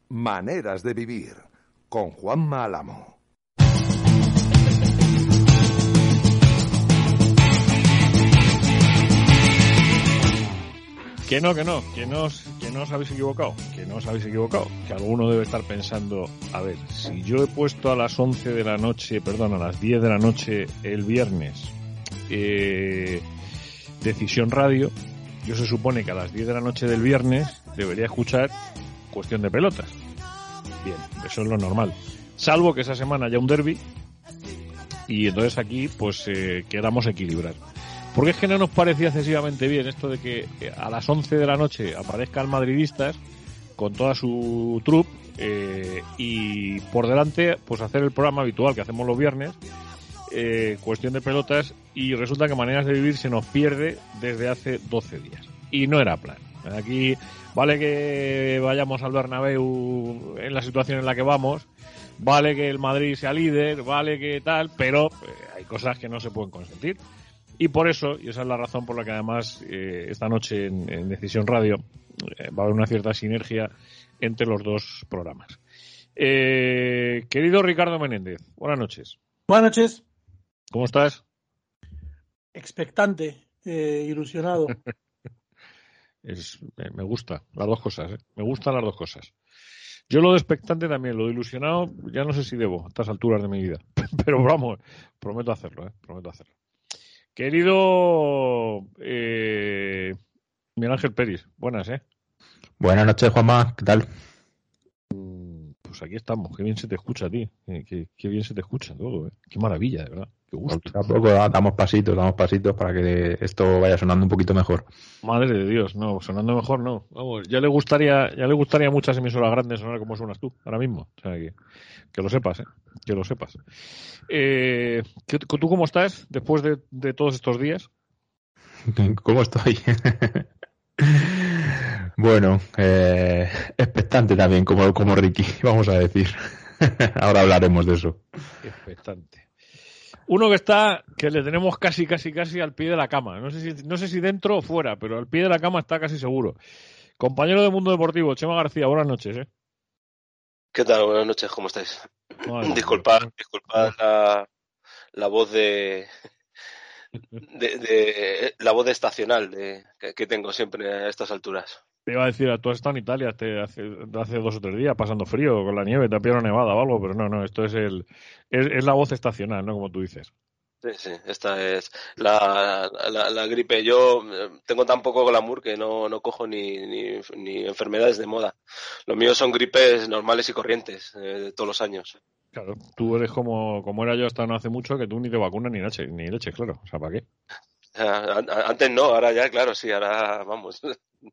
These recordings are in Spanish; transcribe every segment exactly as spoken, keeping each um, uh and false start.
Maneras de vivir, con Juanma Álamo. Que no, que no, que no, que no os habéis equivocado, que no os habéis equivocado, que alguno debe estar pensando, a ver, si yo he puesto a las once de la noche, perdón, a las diez de la noche el viernes, eh, Decisión Radio, yo se supone que a las diez de la noche del viernes debería escuchar Cuestión de Pelotas. Bien, eso es lo normal. Salvo que esa semana haya un derbi y entonces aquí pues eh, quedamos equilibrar. Porque es que no nos parecía excesivamente bien esto de que a las once de la noche aparezcan madridistas con toda su troupe eh, y por delante pues hacer el programa habitual que hacemos los viernes, eh, Cuestión de Pelotas, y resulta que Maneras de Vivir se nos pierde desde hace doce días. Y no era plan. Aquí vale que vayamos al Bernabéu en la situación en la que vamos, vale que el Madrid sea líder, vale que tal, pero eh, hay cosas que no se pueden consentir. Y por eso, y esa es la razón por la que además eh, esta noche en, en Decisión Radio eh, va a haber una cierta sinergia entre los dos programas. Eh, querido Ricardo Menéndez, buenas noches. Buenas noches. ¿Cómo estás? Expectante, eh, ilusionado. es, eh, me gusta las dos cosas, ¿eh? Me gustan las dos cosas. Yo lo de expectante también, lo de ilusionado, ya no sé si debo a estas alturas de mi vida. Pero vamos, prometo hacerlo, ¿eh? Prometo hacerlo. Querido eh, Miguel Ángel Pérez, buenas, ¿eh? Buenas noches, Juanma, ¿qué tal? Pues aquí estamos, qué bien se te escucha a ti, eh, qué, qué bien se te escucha todo, ¿eh? Qué maravilla, de verdad, qué gusto. Poco a poco damos pasitos, damos pasitos para que esto vaya sonando un poquito mejor. Madre de Dios, no, sonando mejor no. Vamos, ya le gustaría, ya le gustaría a muchas emisoras grandes sonar como suenas tú, ahora mismo. O sea, que, que lo sepas, ¿eh? Que lo sepas. Eh, ¿Tú cómo estás después de, de todos estos días? ¿Cómo estoy? Bueno, eh, expectante también, como, como Ricky, vamos a decir. Ahora hablaremos de eso. Expectante. Uno que está, que le tenemos casi, casi, casi al pie de la cama. No sé si, no sé si dentro o fuera, pero al pie de la cama está casi seguro. Compañero de Mundo Deportivo, Chema García, buenas noches, ¿eh? ¿Qué tal? Buenas noches, ¿cómo estáis? Vale, disculpad, vale. disculpad la, la voz de, de, de la voz de estacional de, que, que tengo siempre a estas alturas. Te iba a decir, tú has estado en Italia hace, hace, hace dos o tres días pasando frío con la nieve, te ha pillado una nevada o algo, pero no, no, esto es el es, es la voz estacional, ¿no? Como tú dices. Sí, sí, esta es la, la, la gripe. Yo tengo tan poco glamour que no, no cojo ni, ni, ni enfermedades de moda. Los míos son gripes normales y corrientes eh, de todos los años. Claro, tú eres como, como era yo hasta no hace mucho, que tú ni te vacunas ni leche, ni leche, claro. O sea, ¿para qué? Antes no, ahora ya, claro, sí, ahora vamos.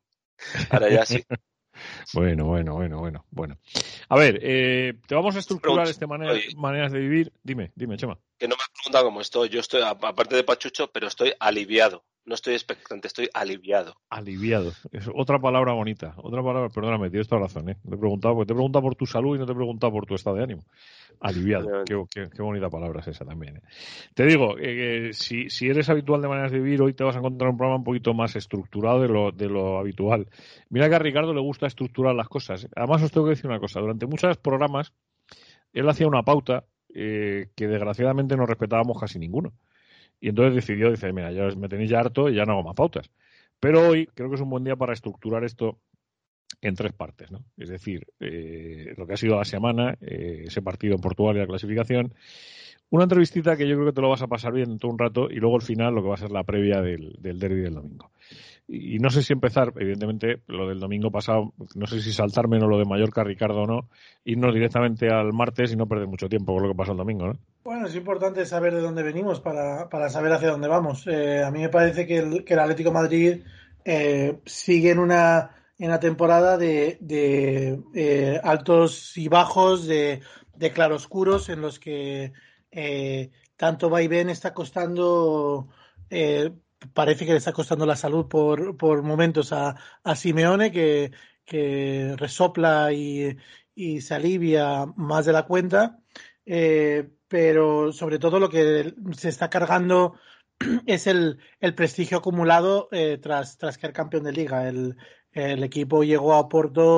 Ahora ya sí. Bueno, bueno, bueno, bueno, bueno. A ver, eh, te vamos a estructurar este manera, maneras de vivir. Dime, dime, Chema. Que no me has preguntado cómo estoy. Yo estoy, aparte de pachucho, pero estoy aliviado. No estoy expectante, estoy aliviado. Aliviado. Es otra palabra bonita. Otra palabra, perdóname, tienes toda razón, ¿eh? Te he preguntado, porque te he preguntado por tu salud y no te he preguntado por tu estado de ánimo. Aliviado. Qué, qué, qué bonita palabra es esa también, ¿eh? Te digo, eh, si, si eres habitual de Maneras de Vivir, hoy te vas a encontrar un programa un poquito más estructurado de lo, de lo habitual. Mira que a Ricardo le gusta estructurar las cosas. Además, os tengo que decir una cosa. Durante muchos programas, él hacía una pauta eh, que desgraciadamente no respetábamos casi ninguno. Y entonces decidió, dice, mira, ya me tenéis ya harto y ya no hago más pautas. Pero hoy creo que es un buen día para estructurar esto en tres partes, ¿no? Es decir, eh, lo que ha sido la semana, eh, ese partido en Portugal y la clasificación, una entrevistita que yo creo que te lo vas a pasar bien en todo un rato, y luego al final lo que va a ser la previa del, del derbi del domingo. Y, y no sé si empezar, evidentemente, lo del domingo pasado, no sé si saltarme o lo de Mallorca, Ricardo, o no, irnos directamente al martes y no perder mucho tiempo con lo que pasó el domingo, ¿no? Bueno, es importante saber de dónde venimos para, para saber hacia dónde vamos. Eh, a mí me parece que el, que el Atlético de Madrid eh, sigue en una, en una temporada de, de eh, altos y bajos, de, de claroscuros, en los que eh, tanto vaivén está costando, eh, parece que le está costando la salud por, por momentos a, a Simeone, que, que resopla y, y se alivia más de la cuenta. Eh, pero sobre todo lo que se está cargando es el, el prestigio acumulado eh, tras, tras quedar campeón de liga. El, el equipo llegó a Oporto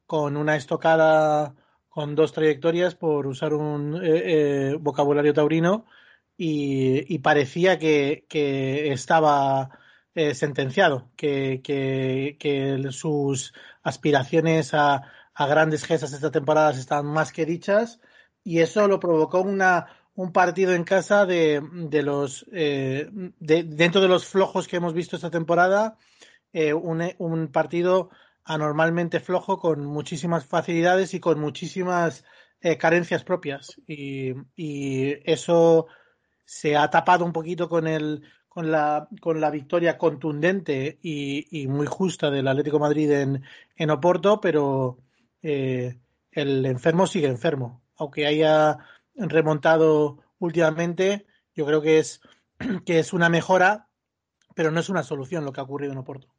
con una estocada con dos trayectorias, por usar un eh, eh, vocabulario taurino, y, y parecía que, que estaba eh, sentenciado, que, que, que sus aspiraciones a, a grandes gestas esta temporada están más que dichas, y eso lo provocó una, un partido en casa de, de los eh, de, dentro de los flojos que hemos visto esta temporada, eh, un, un partido anormalmente flojo, con muchísimas facilidades y con muchísimas eh, carencias propias, y, y eso se ha tapado un poquito con el con la con la victoria contundente y, y muy justa del Atlético de Madrid en, en Oporto, pero eh, el enfermo sigue enfermo, aunque haya remontado últimamente. Yo creo que es que es una mejora, pero no es una solución lo que ha ocurrido en Oporto.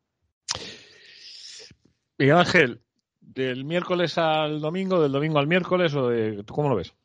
Miguel Ángel, ¿del miércoles al domingo, del domingo al miércoles, o de, ¿tú cómo lo ves?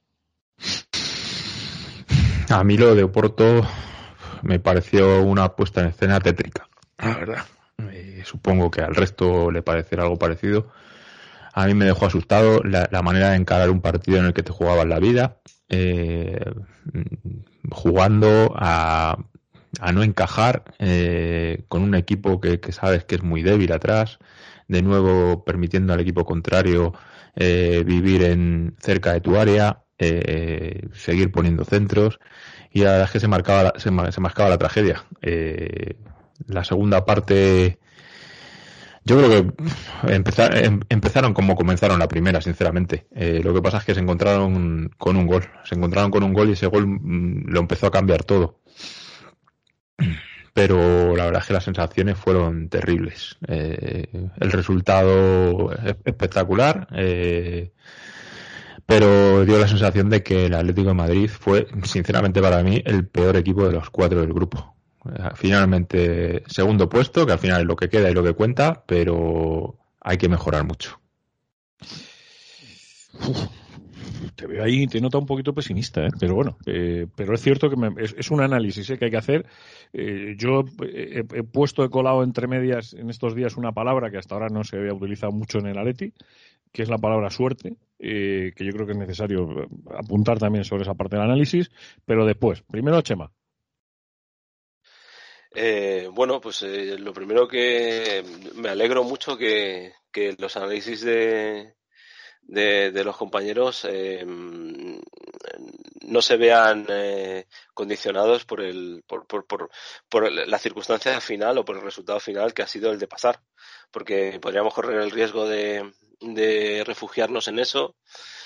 A mí lo de Oporto me pareció una puesta en escena tétrica, la verdad. Eh, supongo que al resto le parecerá algo parecido. A mí me dejó asustado la, la manera de encarar un partido en el que te jugabas la vida, eh, jugando a, a no encajar, eh, con un equipo que, que sabes que es muy débil atrás, de nuevo permitiendo al equipo contrario eh, vivir en cerca de tu área, eh, seguir poniendo centros, y la verdad es que se marcaba la, se, se marcaba la tragedia. Eh, la segunda parte, yo creo que empezar, em, empezaron como comenzaron la primera, sinceramente. Eh, lo que pasa es que se encontraron con un gol, se encontraron con un gol y ese gol mm, lo empezó a cambiar todo. Pero la verdad es que las sensaciones fueron terribles. Eh, el resultado es espectacular, eh, pero dio la sensación de que el Atlético de Madrid fue, sinceramente para mí, el peor equipo de los cuatro del grupo. Finalmente, segundo puesto, que al final es lo que queda y lo que cuenta, pero hay que mejorar mucho. Uf, te veo ahí, te nota un poquito pesimista, ¿eh? Pero bueno, eh, pero es cierto que me, es, es un análisis ¿eh? que hay que hacer. Eh, yo he, he puesto, he colado entre medias en estos días una palabra que hasta ahora no se había utilizado mucho en el Atleti, que es la palabra suerte, eh, que yo creo que es necesario apuntar también sobre esa parte del análisis, pero después, primero Chema. Eh, bueno, pues eh, lo primero que me alegro mucho que, que los análisis de, de, de los compañeros eh, no se vean eh, condicionados por el por, por, por, por la circunstancia final o por el resultado final, que ha sido el de pasar, porque podríamos correr el riesgo de, de refugiarnos en eso,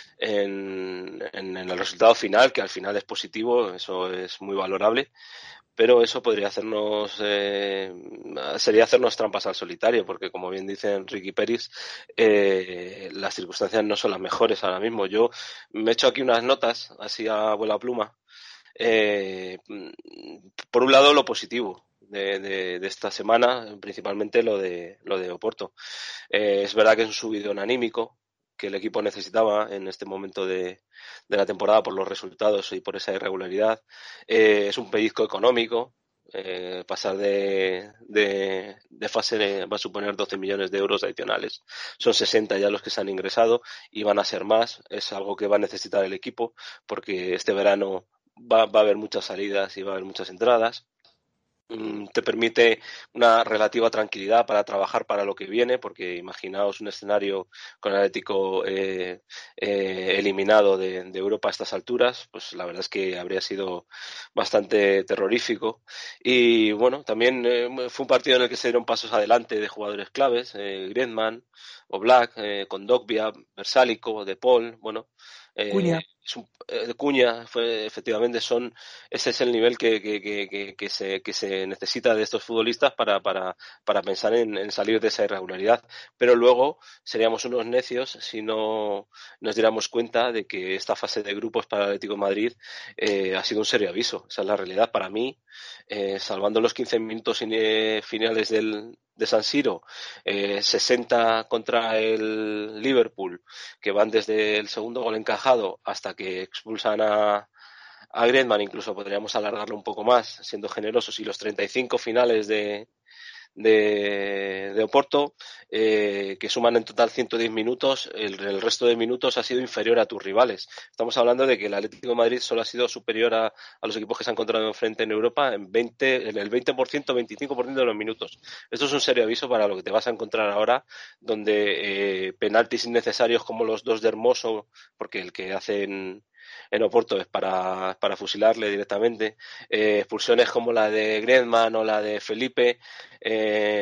en, en, en el resultado final, que al final es positivo, eso es muy valorable, pero eso podría hacernos, eh, sería hacernos trampas al solitario, porque como bien dicen Ricky Peris, eh, las circunstancias no son las mejores ahora mismo. Yo me he hecho aquí unas notas, así a vuela pluma. Eh, por un lado, lo positivo de, de, de esta semana, principalmente lo de, lo de Oporto. Eh, es verdad que es un subidón anímico que el equipo necesitaba en este momento de, de la temporada por los resultados y por esa irregularidad. Eh, es un pellizco económico. Eh, pasar de, de, de fase de, va a suponer doce millones de euros adicionales. Son sesenta ya los que se han ingresado y van a ser más. Es algo que va a necesitar el equipo, porque este verano va, va a haber muchas salidas y va a haber muchas entradas. Te permite una relativa tranquilidad para trabajar para lo que viene, porque imaginaos un escenario con el Atlético eh, eh, eliminado de, de Europa a estas alturas, pues la verdad es que habría sido bastante terrorífico. Y bueno, también eh, fue un partido en el que se dieron pasos adelante de jugadores claves, eh, Griezmann, Oblak, eh, Kondogbia, Versálico, De Paul, bueno, eh, Cuña. es un, eh, Cuña, fue, efectivamente, son ese es el nivel que, que, que, que, se, que se necesita de estos futbolistas para, para, para pensar en, en salir de esa irregularidad. Pero luego seríamos unos necios si no nos diéramos cuenta de que esta fase de grupos para el Atlético de Madrid eh, ha sido un serio aviso. Esa es la realidad para mí. Eh, salvando los quince minutos finales del, de San Siro, eh, sesenta contra el Liverpool, que van desde el segundo gol encajado hasta que expulsan a a Griezmann, incluso podríamos alargarlo un poco más, siendo generosos, y los treinta y cinco finales de, de, de Oporto, eh, que suman en total ciento diez minutos, el, el resto de minutos ha sido inferior a tus rivales. Estamos hablando de que el Atlético de Madrid solo ha sido superior a, a los equipos que se han encontrado enfrente en Europa en veinte, en el veinte por ciento, veinticinco por ciento de los minutos. Esto es un serio aviso para lo que te vas a encontrar ahora, donde eh, penaltis innecesarios como los dos de Hermoso, porque el que hacen en Oporto es para, para fusilarle directamente, eh, expulsiones como la de Griezmann o la de Felipe, eh,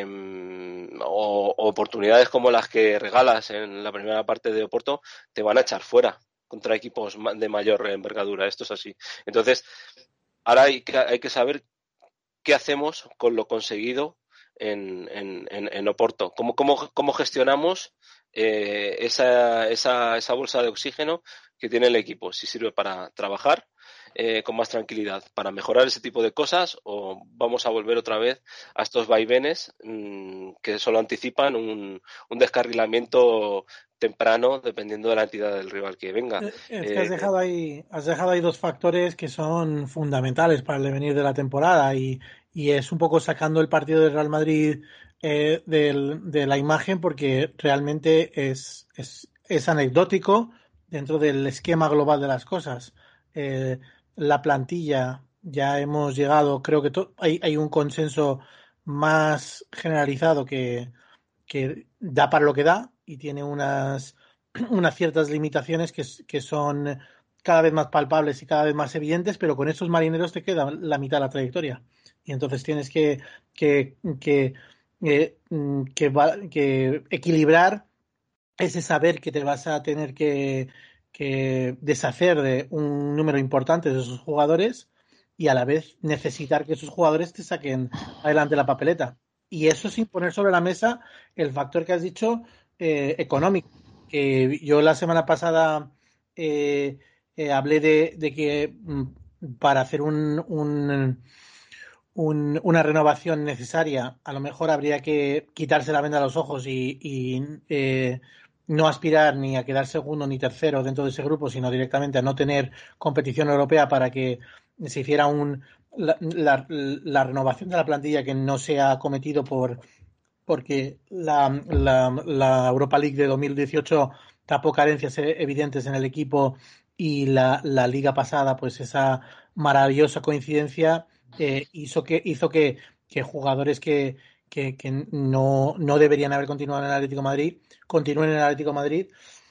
o, o oportunidades como las que regalas en la primera parte de Oporto, te van a echar fuera contra equipos de mayor envergadura. Esto es así. Entonces, ahora hay que, hay que saber qué hacemos con lo conseguido en, en, en, en Oporto. ¿Cómo, cómo, cómo gestionamos eh, esa, esa, esa bolsa de oxígeno que tiene el equipo? Si sirve para trabajar eh, con más tranquilidad, para mejorar ese tipo de cosas, o vamos a volver otra vez a estos vaivenes mmm, que solo anticipan un, un descarrilamiento temprano dependiendo de la entidad del rival que venga. Es que has dejado ahí, has dejado ahí dos factores que son fundamentales para el devenir de la temporada, y, y es un poco sacando el partido del Real Madrid eh, del, de la imagen, porque realmente es, es, es anecdótico dentro del esquema global de las cosas. Eh, la plantilla, ya hemos llegado, creo que to- hay, hay un consenso más generalizado que, que da para lo que da y tiene unas, unas ciertas limitaciones que, que son cada vez más palpables y cada vez más evidentes, pero con estos marineros te queda la mitad de la trayectoria. Y entonces tienes que, que, que, eh, que, va- que equilibrar ese saber que te vas a tener que, que deshacer de un número importante de esos jugadores, y a la vez necesitar que esos jugadores te saquen adelante la papeleta. Y eso sin poner sobre la mesa el factor que has dicho, eh, económico. Que yo la semana pasada eh, eh, hablé de, de que mm, para hacer un, un, un- una renovación necesaria, a lo mejor habría que quitarse la venda a los ojos y, y, eh, no aspirar ni a quedar segundo ni tercero dentro de ese grupo, sino directamente a no tener competición europea, para que se hiciera un, la, la- la renovación de la plantilla que no se ha cometido por porque la, la, la Europa League de dos mil dieciocho tapó carencias evidentes en el equipo, y la, la liga pasada, pues esa maravillosa coincidencia eh, hizo que hizo que, que jugadores que, que, que no, no deberían haber continuado en el Atlético de Madrid continúen en el Atlético de Madrid.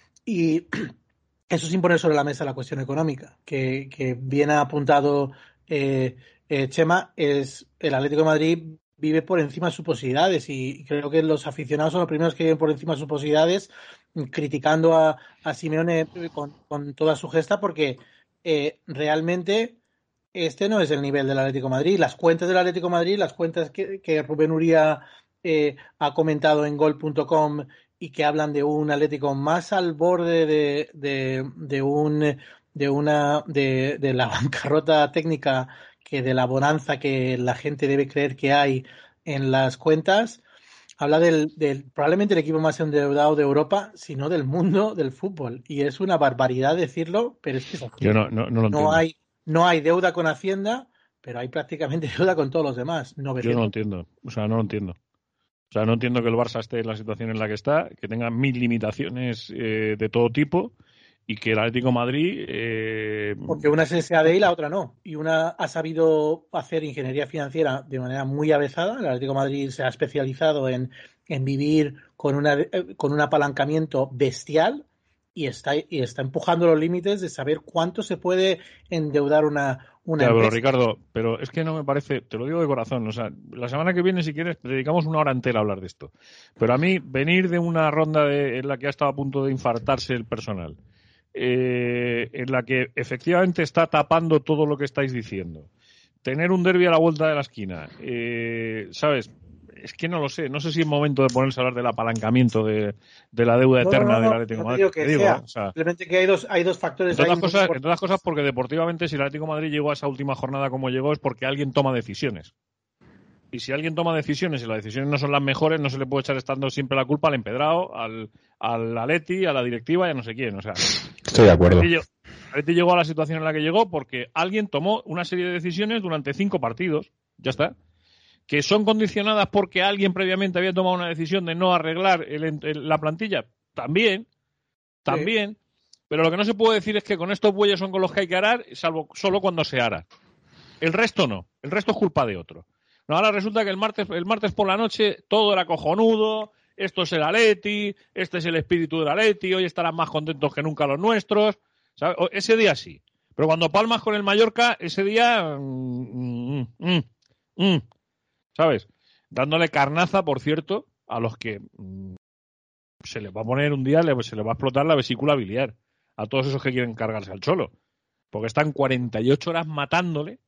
Y eso sin poner sobre la mesa la cuestión económica, que, que bien ha apuntado eh, eh, Chema. Es el Atlético de Madrid vive por encima de sus posibilidades, y creo que los aficionados son los primeros que viven por encima de sus posibilidades, criticando a, a Simeone con, con toda su gesta, porque eh, realmente este no es el nivel del Atlético de Madrid. Las cuentas del Atlético de Madrid, las cuentas que, que Rubén Uría eh, ha comentado en gol punto com, y que hablan de un Atlético más al borde de, de, de un de una de, de la bancarrota técnica que de la bonanza que la gente debe creer que hay en las cuentas. Habla del, del probablemente el equipo más endeudado de Europa, sino del mundo del fútbol. Y es una barbaridad decirlo, pero es que es así. Yo no, no, no lo No entiendo. hay, no hay deuda con Hacienda, pero hay prácticamente deuda con todos los demás. Yo no lo novecientos. entiendo. O sea, no lo entiendo. O sea, no entiendo que el Barça esté en la situación en la que está, que tenga mil limitaciones eh, de todo tipo, y que el Atlético de Madrid... Eh, Porque una es S A D y la otra no. Y una ha sabido hacer ingeniería financiera de manera muy avezada. El Atlético de Madrid se ha especializado en, en vivir con, una, con un apalancamiento bestial, y está, y está empujando los límites de saber cuánto se puede endeudar una, una Ya, pero empresa. Ricardo, pero es que no me parece, te lo digo de corazón, o sea, la semana que viene, si quieres, dedicamos una hora entera a hablar de esto. Pero a mí, venir de una ronda de, en la que ha estado a punto de infartarse el personal, eh, en la que efectivamente está tapando todo lo que estáis diciendo, tener un derbi a la vuelta de la esquina, eh, ¿sabes? Es que no lo sé, no sé si es momento de ponerse a hablar del apalancamiento de, de la deuda No, eterna no, no, del no, Atlético de no te Madrid. digo que Te digo, sea. ¿eh? O sea, Simplemente que hay dos, hay dos factores entre ahí otras muy cosas, entre importantes. otras cosas porque deportivamente, si el Atlético de Madrid llegó a esa última jornada como llegó, es porque alguien toma decisiones. Y si alguien toma decisiones y las decisiones no son las mejores, no se le puede echar estando siempre la culpa al empedrado, al, al Atleti, a la directiva y a no sé quién. O sea, Estoy de acuerdo. el Atleti llegó a la situación en la que llegó porque alguien tomó una serie de decisiones durante cinco partidos. Ya está. ¿Que son condicionadas porque alguien previamente había tomado una decisión de no arreglar el, el, la plantilla? También, también. Sí. Pero lo que no se puede decir es que con estos bueyes son con los que hay que arar, salvo solo cuando se ara. El resto no. El resto es culpa de otro. No, ahora resulta que el martes, el martes por la noche todo era cojonudo, esto es el Atleti, este es el espíritu del Atleti, hoy estarán más contentos que nunca los nuestros. ¿Sabes? Ese día sí. Pero cuando palmas con el Mallorca, ese día... Mm, mm, mm, mm, ¿sabes? Dándole carnaza, por cierto, a los que mm, se les va a poner un día, se les va a explotar la vesícula biliar. A todos esos que quieren cargarse al Cholo. Porque están cuarenta y ocho horas matándole.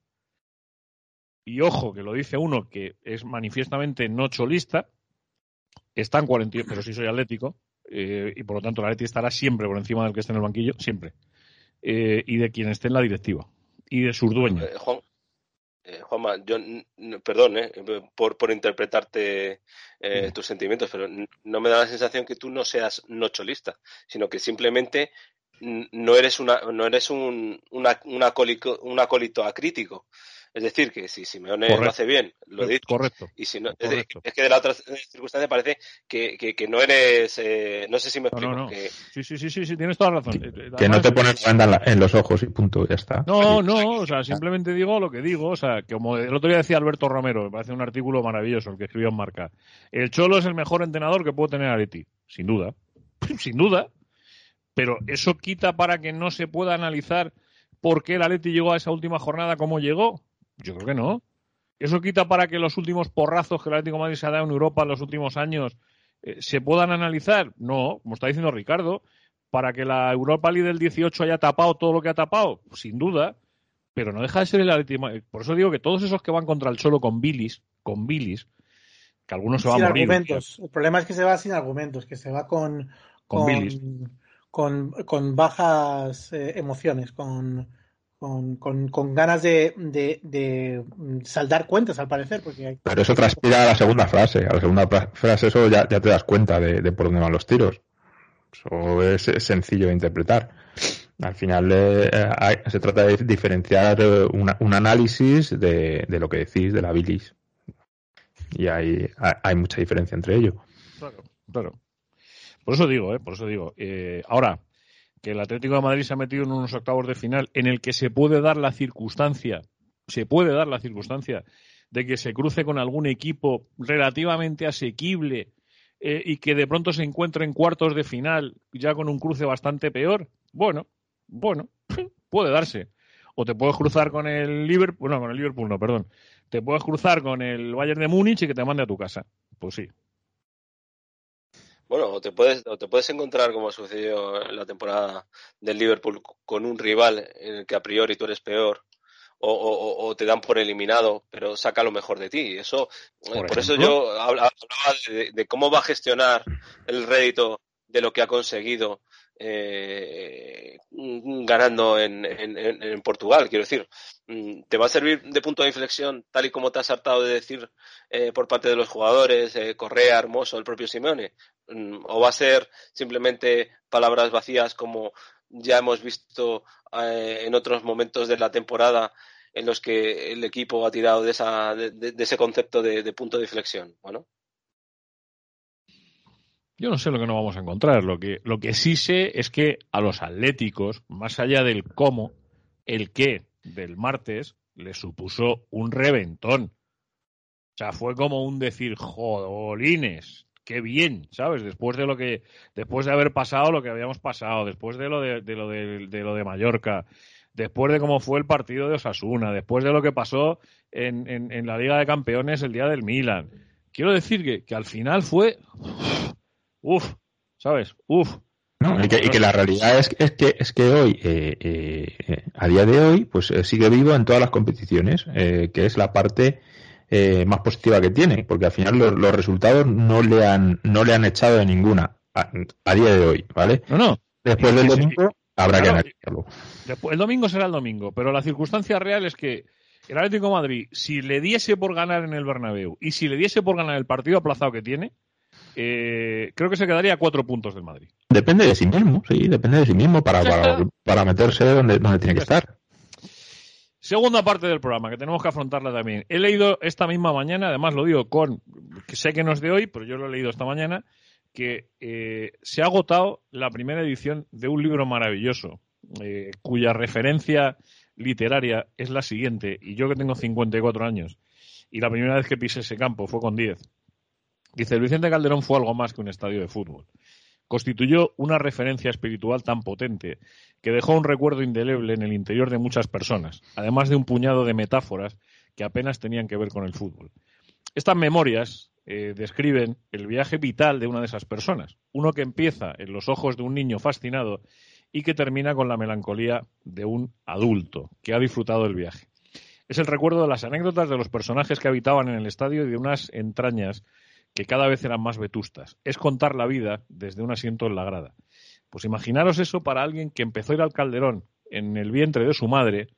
Y ojo, que lo dice uno que es manifiestamente no cholista. Están cuarenta y ocho, pero sí soy atlético. Eh, y por lo tanto el Atleti estará siempre por encima del que esté en el banquillo. Siempre. Eh, y de quien esté en la directiva. Y de sus dueños. Eh, Juan, eh, Juanma, yo, n- perdón eh, por, por interpretarte eh, sí. tus sentimientos, pero no me da la sensación que tú no seas no cholista, sino que simplemente no eres una no eres un, una, un, acólico, un acólito acrítico. Es decir, que si Simeone Correcto. Lo hace bien, lo he dicho. Correcto. Y si no, es, de, es que de la otra circunstancia parece que, que, que no eres... Eh, no sé si me explico. No, no, no. Que... Sí, sí, sí, sí, sí, tienes toda la razón. Que, Además, que no te pones la banda en los ojos y punto, ya está. No, no, o sea, simplemente digo lo que digo. O sea, que como el otro día decía Alberto Romero, me parece un artículo maravilloso el que escribió en Marca. El Cholo es el mejor entrenador que puede tener Atleti. Sin duda. Sin duda. Pero eso quita para que no se pueda analizar por qué el Atleti llegó a esa última jornada como llegó. Yo creo que no. Eso quita para que los últimos porrazos que el Atlético de Madrid se ha dado en Europa en los últimos años eh, se puedan analizar. No, como está diciendo Ricardo, para que la Europa League del dieciocho haya tapado todo lo que ha tapado, sin duda, pero no deja de ser el Atlético de Madrid. Por eso digo que todos esos que van contra el Cholo con bilis, con bilis, que algunos se van a morir. Sin argumentos. El problema es que se va sin argumentos, que se va con... Con, con bilis. Con, con bajas eh, emociones, con, con, con, con ganas de, de, de saldar cuentas, al parecer. Porque hay... Pero eso transpira a la segunda frase. A la segunda frase eso ya, ya te das cuenta de, de por dónde van los tiros. Eso es, es sencillo de interpretar. Al final eh, hay, se trata de diferenciar una, un análisis de, de lo que decís, de la bilis. Y hay, hay, hay mucha diferencia entre ello. Claro, claro. Por eso digo, ¿eh? Por eso digo. Eh, ahora, que el Atlético de Madrid se ha metido en unos octavos de final en el que se puede dar la circunstancia, se puede dar la circunstancia de que se cruce con algún equipo relativamente asequible eh, y que de pronto se encuentre en cuartos de final ya con un cruce bastante peor. Bueno, bueno, puede darse. O te puedes cruzar con el Liverpool, no, con el Liverpool no, perdón. Te puedes cruzar con el Bayern de Múnich y que te mande a tu casa. Pues sí. Bueno, o te puedes o te puedes encontrar, como sucedió en la temporada del Liverpool, con un rival en el que a priori tú eres peor, o, o, o te dan por eliminado, pero saca lo mejor de ti. Eso, por, por eso yo hablaba de, de cómo va a gestionar el rédito de lo que ha conseguido eh, ganando en, en, en Portugal. Quiero decir, ¿te va a servir de punto de inflexión, tal y como te has hartado de decir eh, por parte de los jugadores, eh, Correa, Hermoso, el propio Simeone? ¿O va a ser simplemente palabras vacías como ya hemos visto eh, en otros momentos de la temporada en los que el equipo ha tirado de, esa, de, de ese concepto de, de punto de inflexión? Bueno. Yo no sé lo que no vamos a encontrar. Lo que, lo que sí sé es que a los atléticos, más allá del cómo, el qué del martes les supuso un reventón. O sea, fue como un decir, jodolines, qué bien, ¿sabes? Después de lo que, después de haber pasado lo que habíamos pasado, después de lo de, de lo de, de lo de Mallorca, después de cómo fue el partido de Osasuna, después de lo que pasó en, en, en la Liga de Campeones el día del Milan. Quiero decir que, que al final fue, uf, ¿sabes? Uf. No, y, que, y que la realidad es, es que es que hoy, eh, eh, a día de hoy, pues eh, sigue vivo en todas las competiciones, eh, que es la parte eh, más positiva que tiene, porque al final los, los resultados no le han no le han echado de ninguna a, a día de hoy, ¿vale? No, no. Después del domingo habrá claro, que analizarlo. Después, el domingo será el domingo, pero la circunstancia real es que el Atlético de Madrid, si le diese por ganar en el Bernabéu y si le diese por ganar el partido aplazado que tiene, Eh, creo que se quedaría a cuatro puntos del Madrid. Depende de sí mismo, sí, depende de sí mismo para, para, para meterse donde, donde tiene que estar. Segunda parte del programa, que tenemos que afrontarla también. He leído esta misma mañana, además lo digo con, que sé que no es de hoy, pero yo lo he leído esta mañana, que eh, se ha agotado la primera edición de un libro maravilloso, eh, cuya referencia literaria es la siguiente, y yo que tengo cincuenta y cuatro años, y la primera vez que pisé ese campo fue con diez. Dice, el Vicente Calderón fue algo más que un estadio de fútbol. Constituyó una referencia espiritual tan potente que dejó un recuerdo indeleble en el interior de muchas personas, además de un puñado de metáforas que apenas tenían que ver con el fútbol. Estas memorias eh, describen el viaje vital de una de esas personas, uno que empieza en los ojos de un niño fascinado y que termina con la melancolía de un adulto que ha disfrutado del viaje. Es el recuerdo de las anécdotas de los personajes que habitaban en el estadio y de unas entrañas que cada vez eran más vetustas. Es contar la vida desde un asiento en la grada. Pues imaginaros eso para alguien que empezó a ir al Calderón en el vientre de su madre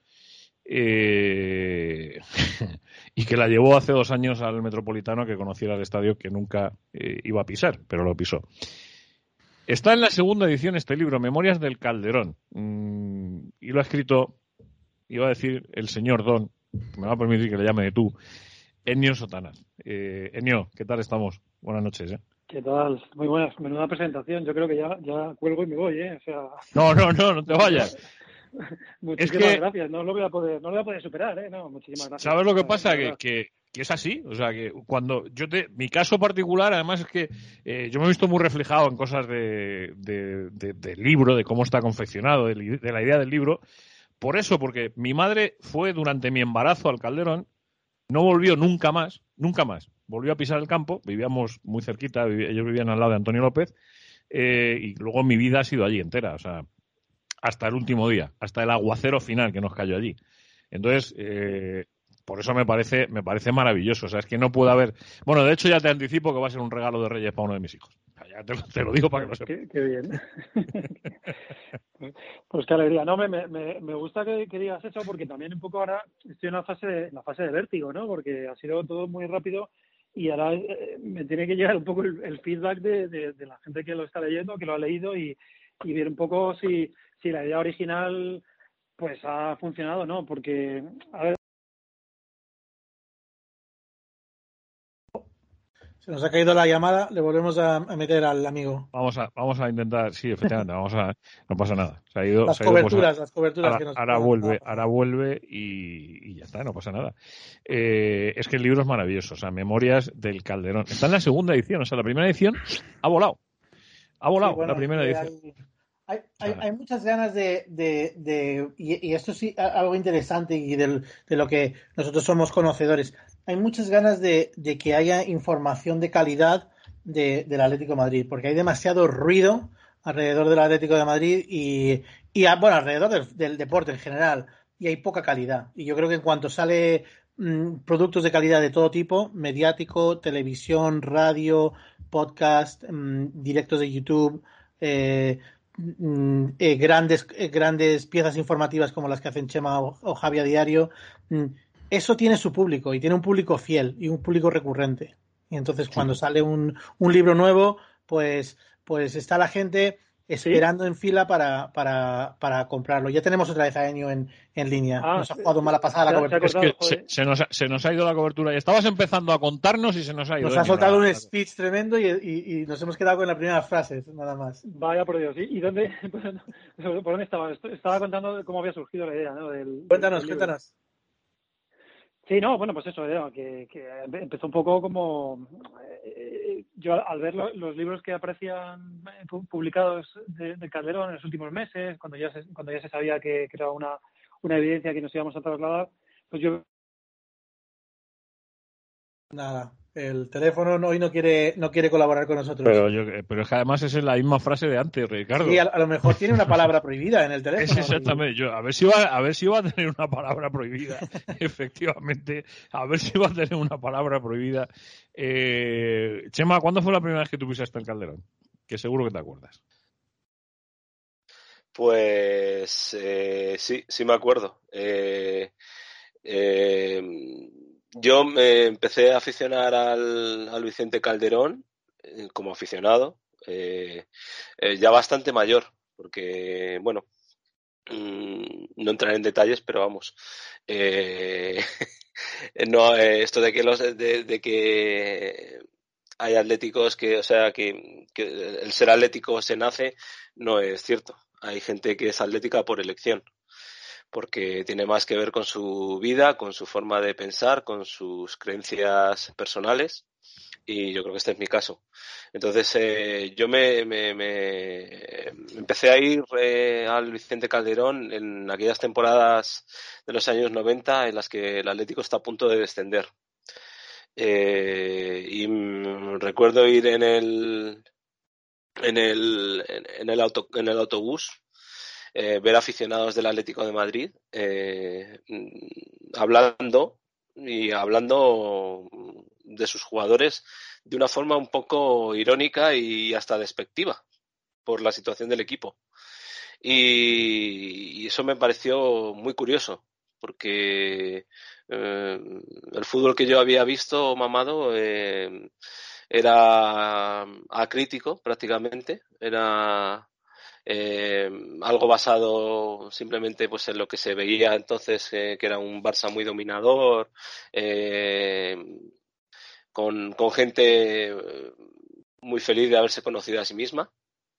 eh... y que la llevó hace dos años al Metropolitano, que conociera el estadio que nunca eh, iba a pisar, pero lo pisó. Está en la segunda edición este libro, Memorias del Calderón, mm, y lo ha escrito, iba a decir, el señor Don, me va a permitir que le llame de tú, Ennio Sotanas. Eh, Ennio, ¿qué tal estamos? Buenas noches, ¿eh? ¿Qué tal? Muy buenas. Menuda presentación. Yo creo que ya, ya cuelgo y me voy, ¿eh? O sea... No, no, no, no te vayas. Muchísimas es que... gracias. No lo voy a poder, no lo voy a poder superar, ¿eh? No, muchísimas gracias. ¿Sabes lo que pasa? Que, que, que es así. O sea, que cuando yo te... Mi caso particular, además, es que eh, yo me he visto muy reflejado en cosas de, de, de, del libro, de cómo está confeccionado, de, de la idea del libro. Por eso, porque mi madre fue durante mi embarazo al Calderón. No volvió nunca más, nunca más. Volvió a pisar el campo, vivíamos muy cerquita, ellos vivían al lado de Antonio López, eh, y luego mi vida ha sido allí entera, o sea, hasta el último día, hasta el aguacero final que nos cayó allí. Entonces, eh, por eso me parece, me parece maravilloso, o sea, es que no puede haber... Bueno, de hecho ya te anticipo que va a ser un regalo de Reyes para uno de mis hijos. Ya te lo, te lo digo para que lo sepas. Qué, qué bien. Pues qué alegría. No, me, me, me gusta que, que digas eso, porque también un poco ahora estoy en la fase de, en la fase de vértigo, ¿no? Porque ha sido todo muy rápido y ahora eh, me tiene que llegar un poco el, el feedback de, de, de la gente que lo está leyendo, que lo ha leído y, y ver un poco si, si la idea original pues ha funcionado o no, porque a ver, se nos ha caído la llamada, le volvemos a, a meter al amigo. Vamos a, vamos a intentar, sí, efectivamente, vamos a, no pasa nada. Se ha ido, las se ha ido coberturas, cosa, las coberturas ahora, que nos ahora vuelve, ahora vuelve y, y ya está, no pasa nada. Eh, es que el libro es maravilloso, o sea, Memorias del Calderón. Está en la segunda edición, o sea, la primera edición ha volado, ha volado, sí, bueno, la primera eh, edición. Hay, hay, hay muchas ganas de, de, de y, y esto sí algo interesante y del, de lo que nosotros somos conocedores. Hay muchas ganas de, de que haya información de calidad de, del Atlético de Madrid, porque hay demasiado ruido alrededor del Atlético de Madrid y, y bueno, alrededor del, del deporte en general, y hay poca calidad. Y yo creo que en cuanto sale mmm, productos de calidad de todo tipo, mediático, televisión, radio, podcast, mmm, directos de YouTube, eh, Eh, grandes eh, grandes piezas informativas como las que hacen Chema o, o Javi a diario, eso tiene su público y tiene un público fiel y un público recurrente, y entonces sí. Cuando sale un, un libro nuevo pues pues está la gente esperando ¿Sí? en fila para, para, para comprarlo. Ya tenemos otra vez a Ennio en, en línea. Ah, nos ha jugado mala pasada la cobertura. Es que se, se, nos ha, se nos ha ido la cobertura. Estabas empezando a contarnos y se nos ha ido. Nos ha soltado un speech tremendo y, y, y nos hemos quedado con la primera frase, nada más. Vaya por Dios. ¿Y dónde, por dónde estaba? Estaba contando cómo había surgido la idea, ¿no? Del, cuéntanos, del cuéntanos. Sí, no, bueno, pues eso, que, que empezó un poco como... Eh, yo al ver lo, los libros que aparecían publicados de, de Calderón en los últimos meses, cuando ya se, cuando ya se sabía que, que era una, una evidencia que nos íbamos a trasladar, pues yo... Nada, el teléfono hoy no quiere no quiere colaborar con nosotros. Pero yo, pero es que además es la misma frase de antes, Ricardo. Sí, a, a lo mejor tiene una palabra prohibida en el teléfono. Es exactamente. Yo, a ver si va a ver si va a tener una palabra prohibida. Efectivamente, a ver si va a tener una palabra prohibida. Eh, Chema, ¿cuándo fue la primera vez que tú pisaste el Calderón? Que seguro que te acuerdas. Pues eh, sí, sí me acuerdo. Eh, eh, Yo me empecé a aficionar al, al Vicente Calderón eh, como aficionado, eh, eh, ya bastante mayor, porque, bueno, no entraré en detalles, pero vamos, eh, no eh, esto de que los de, de que hay atléticos que, o sea, que, que el ser atlético se nace, no es cierto. Hay gente que es atlética por elección, porque tiene más que ver con su vida, con su forma de pensar, con sus creencias personales, y yo creo que este es mi caso. Entonces eh, yo me, me, me empecé a ir eh, al Vicente Calderón en aquellas temporadas de los años noventa en las que el Atlético está a punto de descender. Eh, y recuerdo ir en el en el en el auto en el autobús, eh, ver aficionados del Atlético de Madrid eh, hablando y hablando de sus jugadores de una forma un poco irónica y hasta despectiva por la situación del equipo. Y, y eso me pareció muy curioso, porque eh, el fútbol que yo había visto, mamado, eh, era acrítico prácticamente, era eh, algo basado simplemente pues en lo que se veía entonces, eh, que era un Barça muy dominador, eh, con, con gente muy feliz de haberse conocido a sí misma.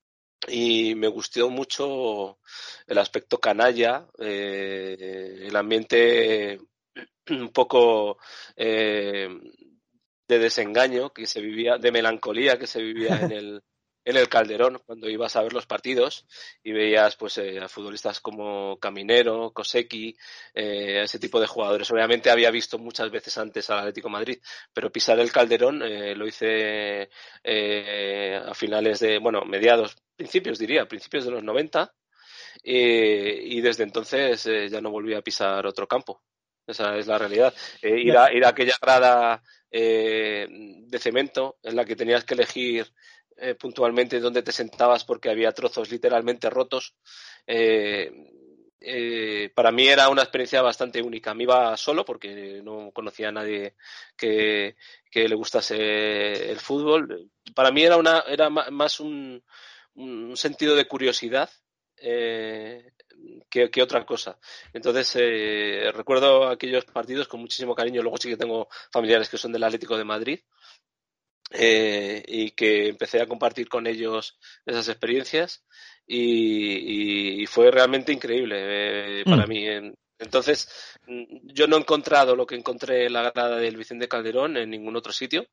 Y me gustó mucho el aspecto canalla, eh, el ambiente un poco eh, de desengaño que se vivía, de melancolía que se vivía en el en el Calderón cuando ibas a ver los partidos y veías pues eh, a futbolistas como Caminero, Koseki, eh, ese tipo de jugadores. Obviamente había visto muchas veces antes al Atlético de Madrid, pero pisar el Calderón eh, lo hice eh, a finales de, bueno, mediados, principios diría, principios de los noventa, eh, y desde entonces eh, ya no volví a pisar otro campo. Esa es la realidad. Eh, ir, a, ir a aquella grada eh, de cemento en la que tenías que elegir eh, puntualmente dónde te sentabas porque había trozos literalmente rotos, eh, eh, para mí era una experiencia bastante única. Me iba solo porque no conocía a nadie que, que le gustase el fútbol. Para mí era, una, era más un, un sentido de curiosidad eh, que, que otra cosa. Entonces eh, recuerdo aquellos partidos con muchísimo cariño. Luego sí que tengo familiares que son del Atlético de Madrid eh, y que empecé a compartir con ellos esas experiencias y, y fue realmente increíble eh, para mm. mí. Entonces yo no he encontrado lo que encontré en la grada del Vicente Calderón en ningún otro sitio.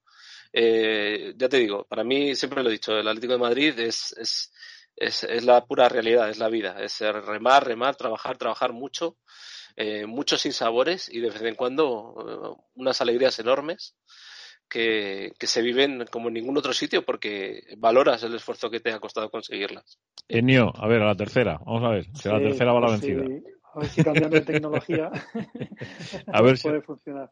Eh, ya te digo, para mí, siempre lo he dicho, el Atlético de Madrid es, es, es, es la pura realidad, es la vida, es remar, remar, trabajar, trabajar mucho, eh, muchos sinsabores y de vez en cuando eh, unas alegrías enormes que, que se viven como en ningún otro sitio porque valoras el esfuerzo que te ha costado conseguirlas. Enio, a ver, a la tercera, vamos a ver, si sí, a la tercera va la vencida. Sí. A ver si cambiando de tecnología a ver puede si... funcionar.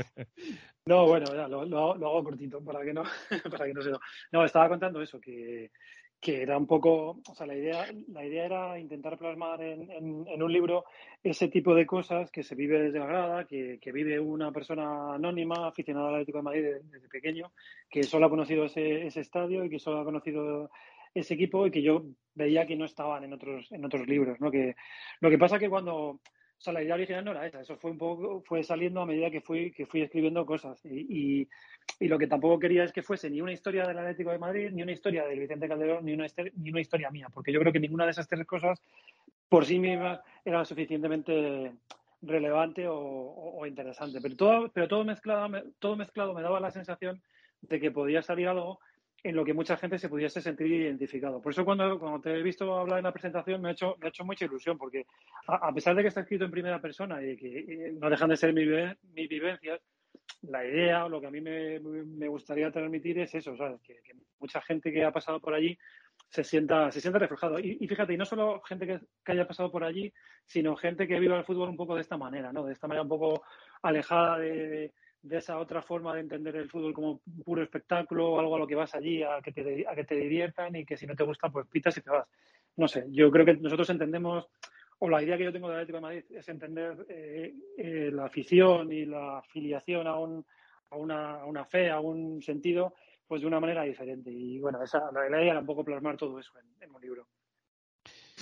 No, bueno, ya, lo, lo, lo hago cortito para que no, para que no se lo... No, estaba contando eso, que, que era un poco, o sea, la idea, la idea era intentar plasmar en, en, en un libro ese tipo de cosas que se vive desde la grada, que, que vive una persona anónima, aficionada al Atlético de Madrid desde, desde pequeño, que solo ha conocido ese, ese estadio y que solo ha conocido ese equipo y que yo veía que no estaban en otros en otros libros, ¿no? Que lo que pasa que cuando, o sea, la idea original no era esa, eso fue un poco fue saliendo a medida que fui que fui escribiendo cosas y, y, y lo que tampoco quería es que fuese ni una historia del Atlético de Madrid, ni una historia del Vicente Calderón, ni una ni una historia mía, porque yo creo que ninguna de esas tres cosas por sí misma era suficientemente relevante o, o, o interesante, pero todo pero todo mezclado todo mezclado me daba la sensación de que podía salir algo en lo que mucha gente se pudiese sentir identificado. Por eso cuando, cuando te he visto hablar en la presentación me ha hecho, me ha hecho mucha ilusión, porque a, a pesar de que está escrito en primera persona y que y no dejan de ser mis mi vivencias, la idea o lo que a mí me, me gustaría transmitir es eso, ¿sabes? Que, que mucha gente que ha pasado por allí se sienta, se sienta reflejado. Y, y fíjate, y no solo gente que, que haya pasado por allí, sino gente que viva el fútbol un poco de esta manera, ¿no? De esta manera un poco alejada de... de de esa otra forma de entender el fútbol como puro espectáculo o algo a lo que vas allí a que te, a que te diviertan y que si no te gusta pues pitas y te vas. No sé, yo creo que nosotros entendemos, o la idea que yo tengo del Atlético de Madrid es entender eh, eh, la afición y la afiliación a, un, a, una, a una fe, a un sentido, pues de una manera diferente. Y bueno, esa, la idea era un poco plasmar todo eso en, en un libro.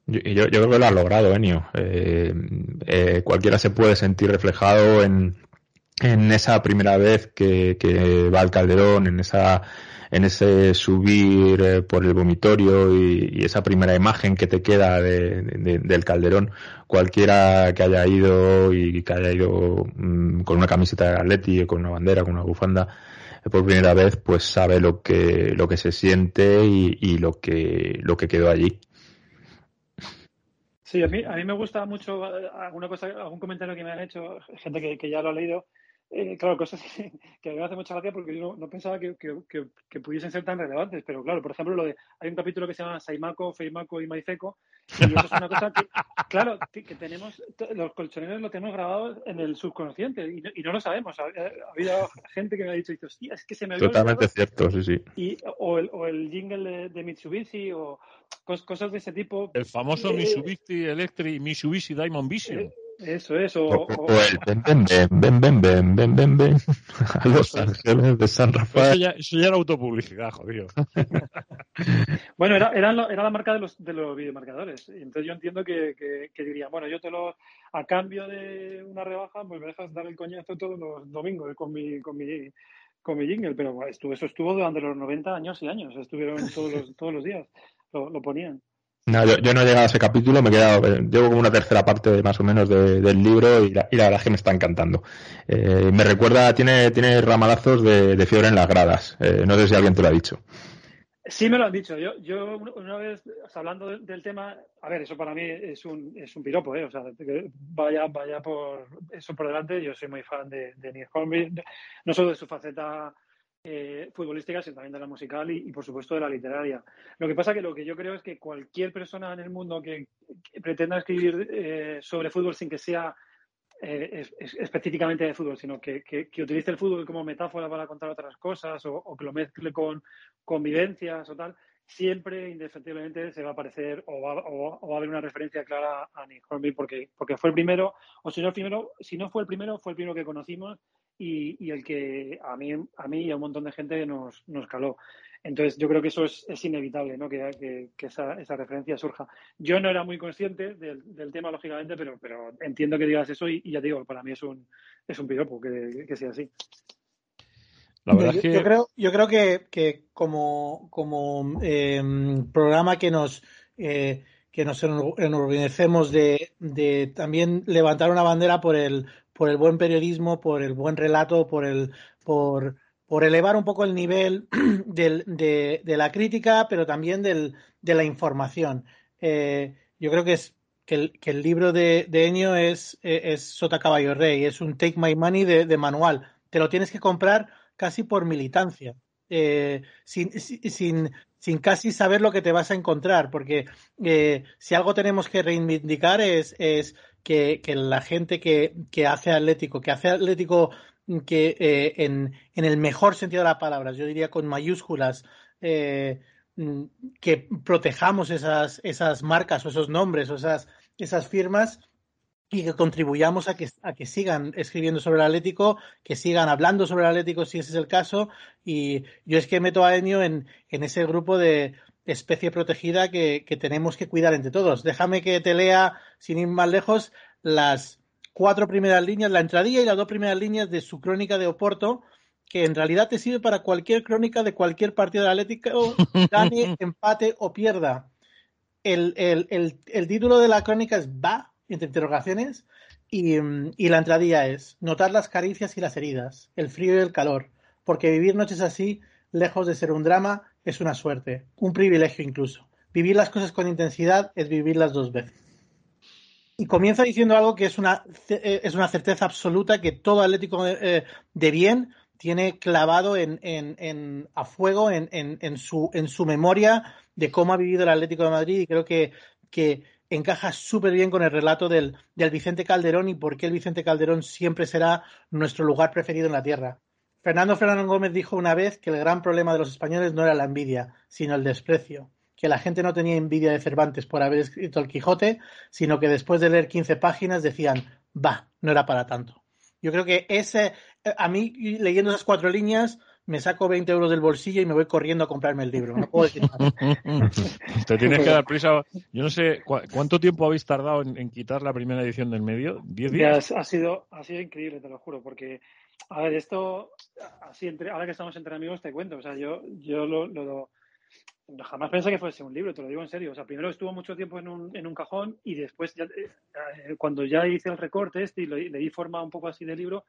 Yo, yo, yo creo que lo has logrado, Enio. Eh, eh, cualquiera se puede sentir reflejado en, en esa primera vez que, que va al Calderón, en esa en ese subir eh, por el vomitorio y, y esa primera imagen que te queda de, de, del Calderón. Cualquiera que haya ido y que haya ido mmm, con una camiseta de Atleti, con una bandera, con una bufanda eh, por primera vez, pues sabe lo que lo que se siente y, y lo que lo que quedó allí. Sí, a mí, a mí me gusta mucho alguna cosa, algún comentario que me han hecho, gente que, que ya lo ha leído. Eh, claro, cosas que, que a mí me hace mucha gracia porque yo no, no pensaba que, que, que, que pudiesen ser tan relevantes. Pero claro, por ejemplo, lo de hay un capítulo que se llama Saimaco, Feimaco y Maiceco. Y eso es una cosa que, claro, que, que tenemos, los colchoneros lo tenemos grabado en el subconsciente y no, y no lo sabemos. Ha, ha habido gente que me ha dicho, hostia, es que se me había Totalmente olvidado. Cierto, sí, sí. Y, o, el, o el jingle de, de Mitsubishi o cosas de ese tipo. El famoso eh, Mitsubishi Electric, Mitsubishi Diamond Vision. Eh, eso es, o, o, o, o el ven, ven, ven, ven, ven, ven, ven, ven, a Los Ángeles de San Rafael. Eso ya, eso ya era autopublicidad, jodido. Bueno, era, era, la, era la marca de los, de los videomarcadores. Entonces yo entiendo que, que, que diría, bueno, yo te lo, a cambio de una rebaja, pues me dejas dar el coñazo todos los domingos con mi, con mi, con mi jingle. Pero bueno, estuvo, eso estuvo durante los noventa años y años. Estuvieron todos los, todos los días. Lo, lo ponían. No, yo, yo no he llegado a ese capítulo, me he quedado, llevo como una tercera parte más o menos de, del libro y la, y la verdad es que me está encantando. Eh, me recuerda, tiene, tiene ramalazos de, de Fiebre en las gradas. Eh, no sé si alguien te lo ha dicho. Sí me lo han dicho. Yo, yo una vez, o sea, hablando de, del tema, a ver, eso para mí es un, es un piropo, ¿eh? O sea, que vaya, vaya por eso por delante. Yo soy muy fan de, de Neil Hornby, no solo de su faceta Eh, futbolística, sino también de la musical y, y, por supuesto, de la literaria. Lo que pasa que lo que yo creo es que cualquier persona en el mundo que, que pretenda escribir eh, sobre fútbol sin que sea eh, es, es específicamente de fútbol, sino que, que, que utilice el fútbol como metáfora para contar otras cosas o, o que lo mezcle con convivencias o tal, siempre, indefectiblemente, se va a parecer o va, o, o va a haber una referencia clara a Nick Hornby porque, porque fue el primero, o si no, el primero, si no fue el primero, fue el primero que conocimos y, y el que a mí, a mí y a un montón de gente nos, nos caló. Entonces, yo creo que eso es, es inevitable, ¿no? Que, que, que esa, esa referencia surja. Yo no era muy consciente del, del tema, lógicamente, pero, pero entiendo que digas eso y, y ya te digo, para mí es un, es un piropo que, que sea así. La verdad yo, es que... yo creo, yo creo que, que como, como eh, programa que nos eh, que nos enorgullecemos de, de también levantar una bandera por el por el buen periodismo, por el buen relato, por el por, por elevar un poco el nivel del, de, de la crítica, pero también del, de la información. Eh, yo creo que es que el, que el libro de, de Ennio es, es Sota Caballo Rey, es un Take My Money de, de manual. Te lo tienes que comprar casi por militancia, eh, sin, sin, sin casi saber lo que te vas a encontrar, porque eh, si algo tenemos que reivindicar es, es que, que la gente que, que hace Atlético, que hace Atlético que eh, en, en el mejor sentido de las palabras, yo diría con mayúsculas, eh, que protejamos esas, esas marcas o esos nombres o esas, esas firmas y que contribuyamos a que, a que sigan escribiendo sobre el Atlético, que sigan hablando sobre el Atlético si ese es el caso. Y yo es que meto a Ennio en, en ese grupo de especie protegida que, que tenemos que cuidar entre todos. Déjame que te lea, sin ir más lejos, las cuatro primeras líneas, la entradilla y las dos primeras líneas de su crónica de Oporto, que en realidad te sirve para cualquier crónica de cualquier partido del Atlético, gane, empate o pierda. El, el, el, el título de la crónica es Va, entre interrogaciones, y, y la entradilla es notar las caricias y las heridas, el frío y el calor, porque vivir noches así, lejos de ser un drama, es una suerte, un privilegio incluso. Vivir las cosas con intensidad es vivirlas dos veces. Y comienza diciendo algo que es una, es una certeza absoluta que todo Atlético de, de bien tiene clavado en, en, en, a fuego en, en, en, su, en su memoria de cómo ha vivido el Atlético de Madrid, y creo que, que encaja súper bien con el relato del, del Vicente Calderón y por qué el Vicente Calderón siempre será nuestro lugar preferido en la tierra. Fernando Fernando Gómez dijo una vez que el gran problema de los españoles no era la envidia, sino el desprecio. Que la gente no tenía envidia de Cervantes por haber escrito el Quijote, sino que después de leer quince páginas decían, va, no era para tanto. Yo creo que ese, a mí leyendo esas cuatro líneas me saco veinte euros del bolsillo y me voy corriendo a comprarme el libro. No puedo decir nada. Te tienes que dar prisa. Yo no sé, ¿cu ¿cuánto tiempo habéis tardado en, en quitar la primera edición del medio? ¿Diez días? Ya, ha sido, ha sido increíble, te lo juro, porque, a ver, esto, así entre, ahora que estamos entre amigos te cuento, o sea, yo, yo lo, lo, lo jamás pensé que fuese un libro, te lo digo en serio. O sea, primero estuvo mucho tiempo en un, en un cajón y después, ya, eh, cuando ya hice el recorte este y lo, le di forma un poco así de libro,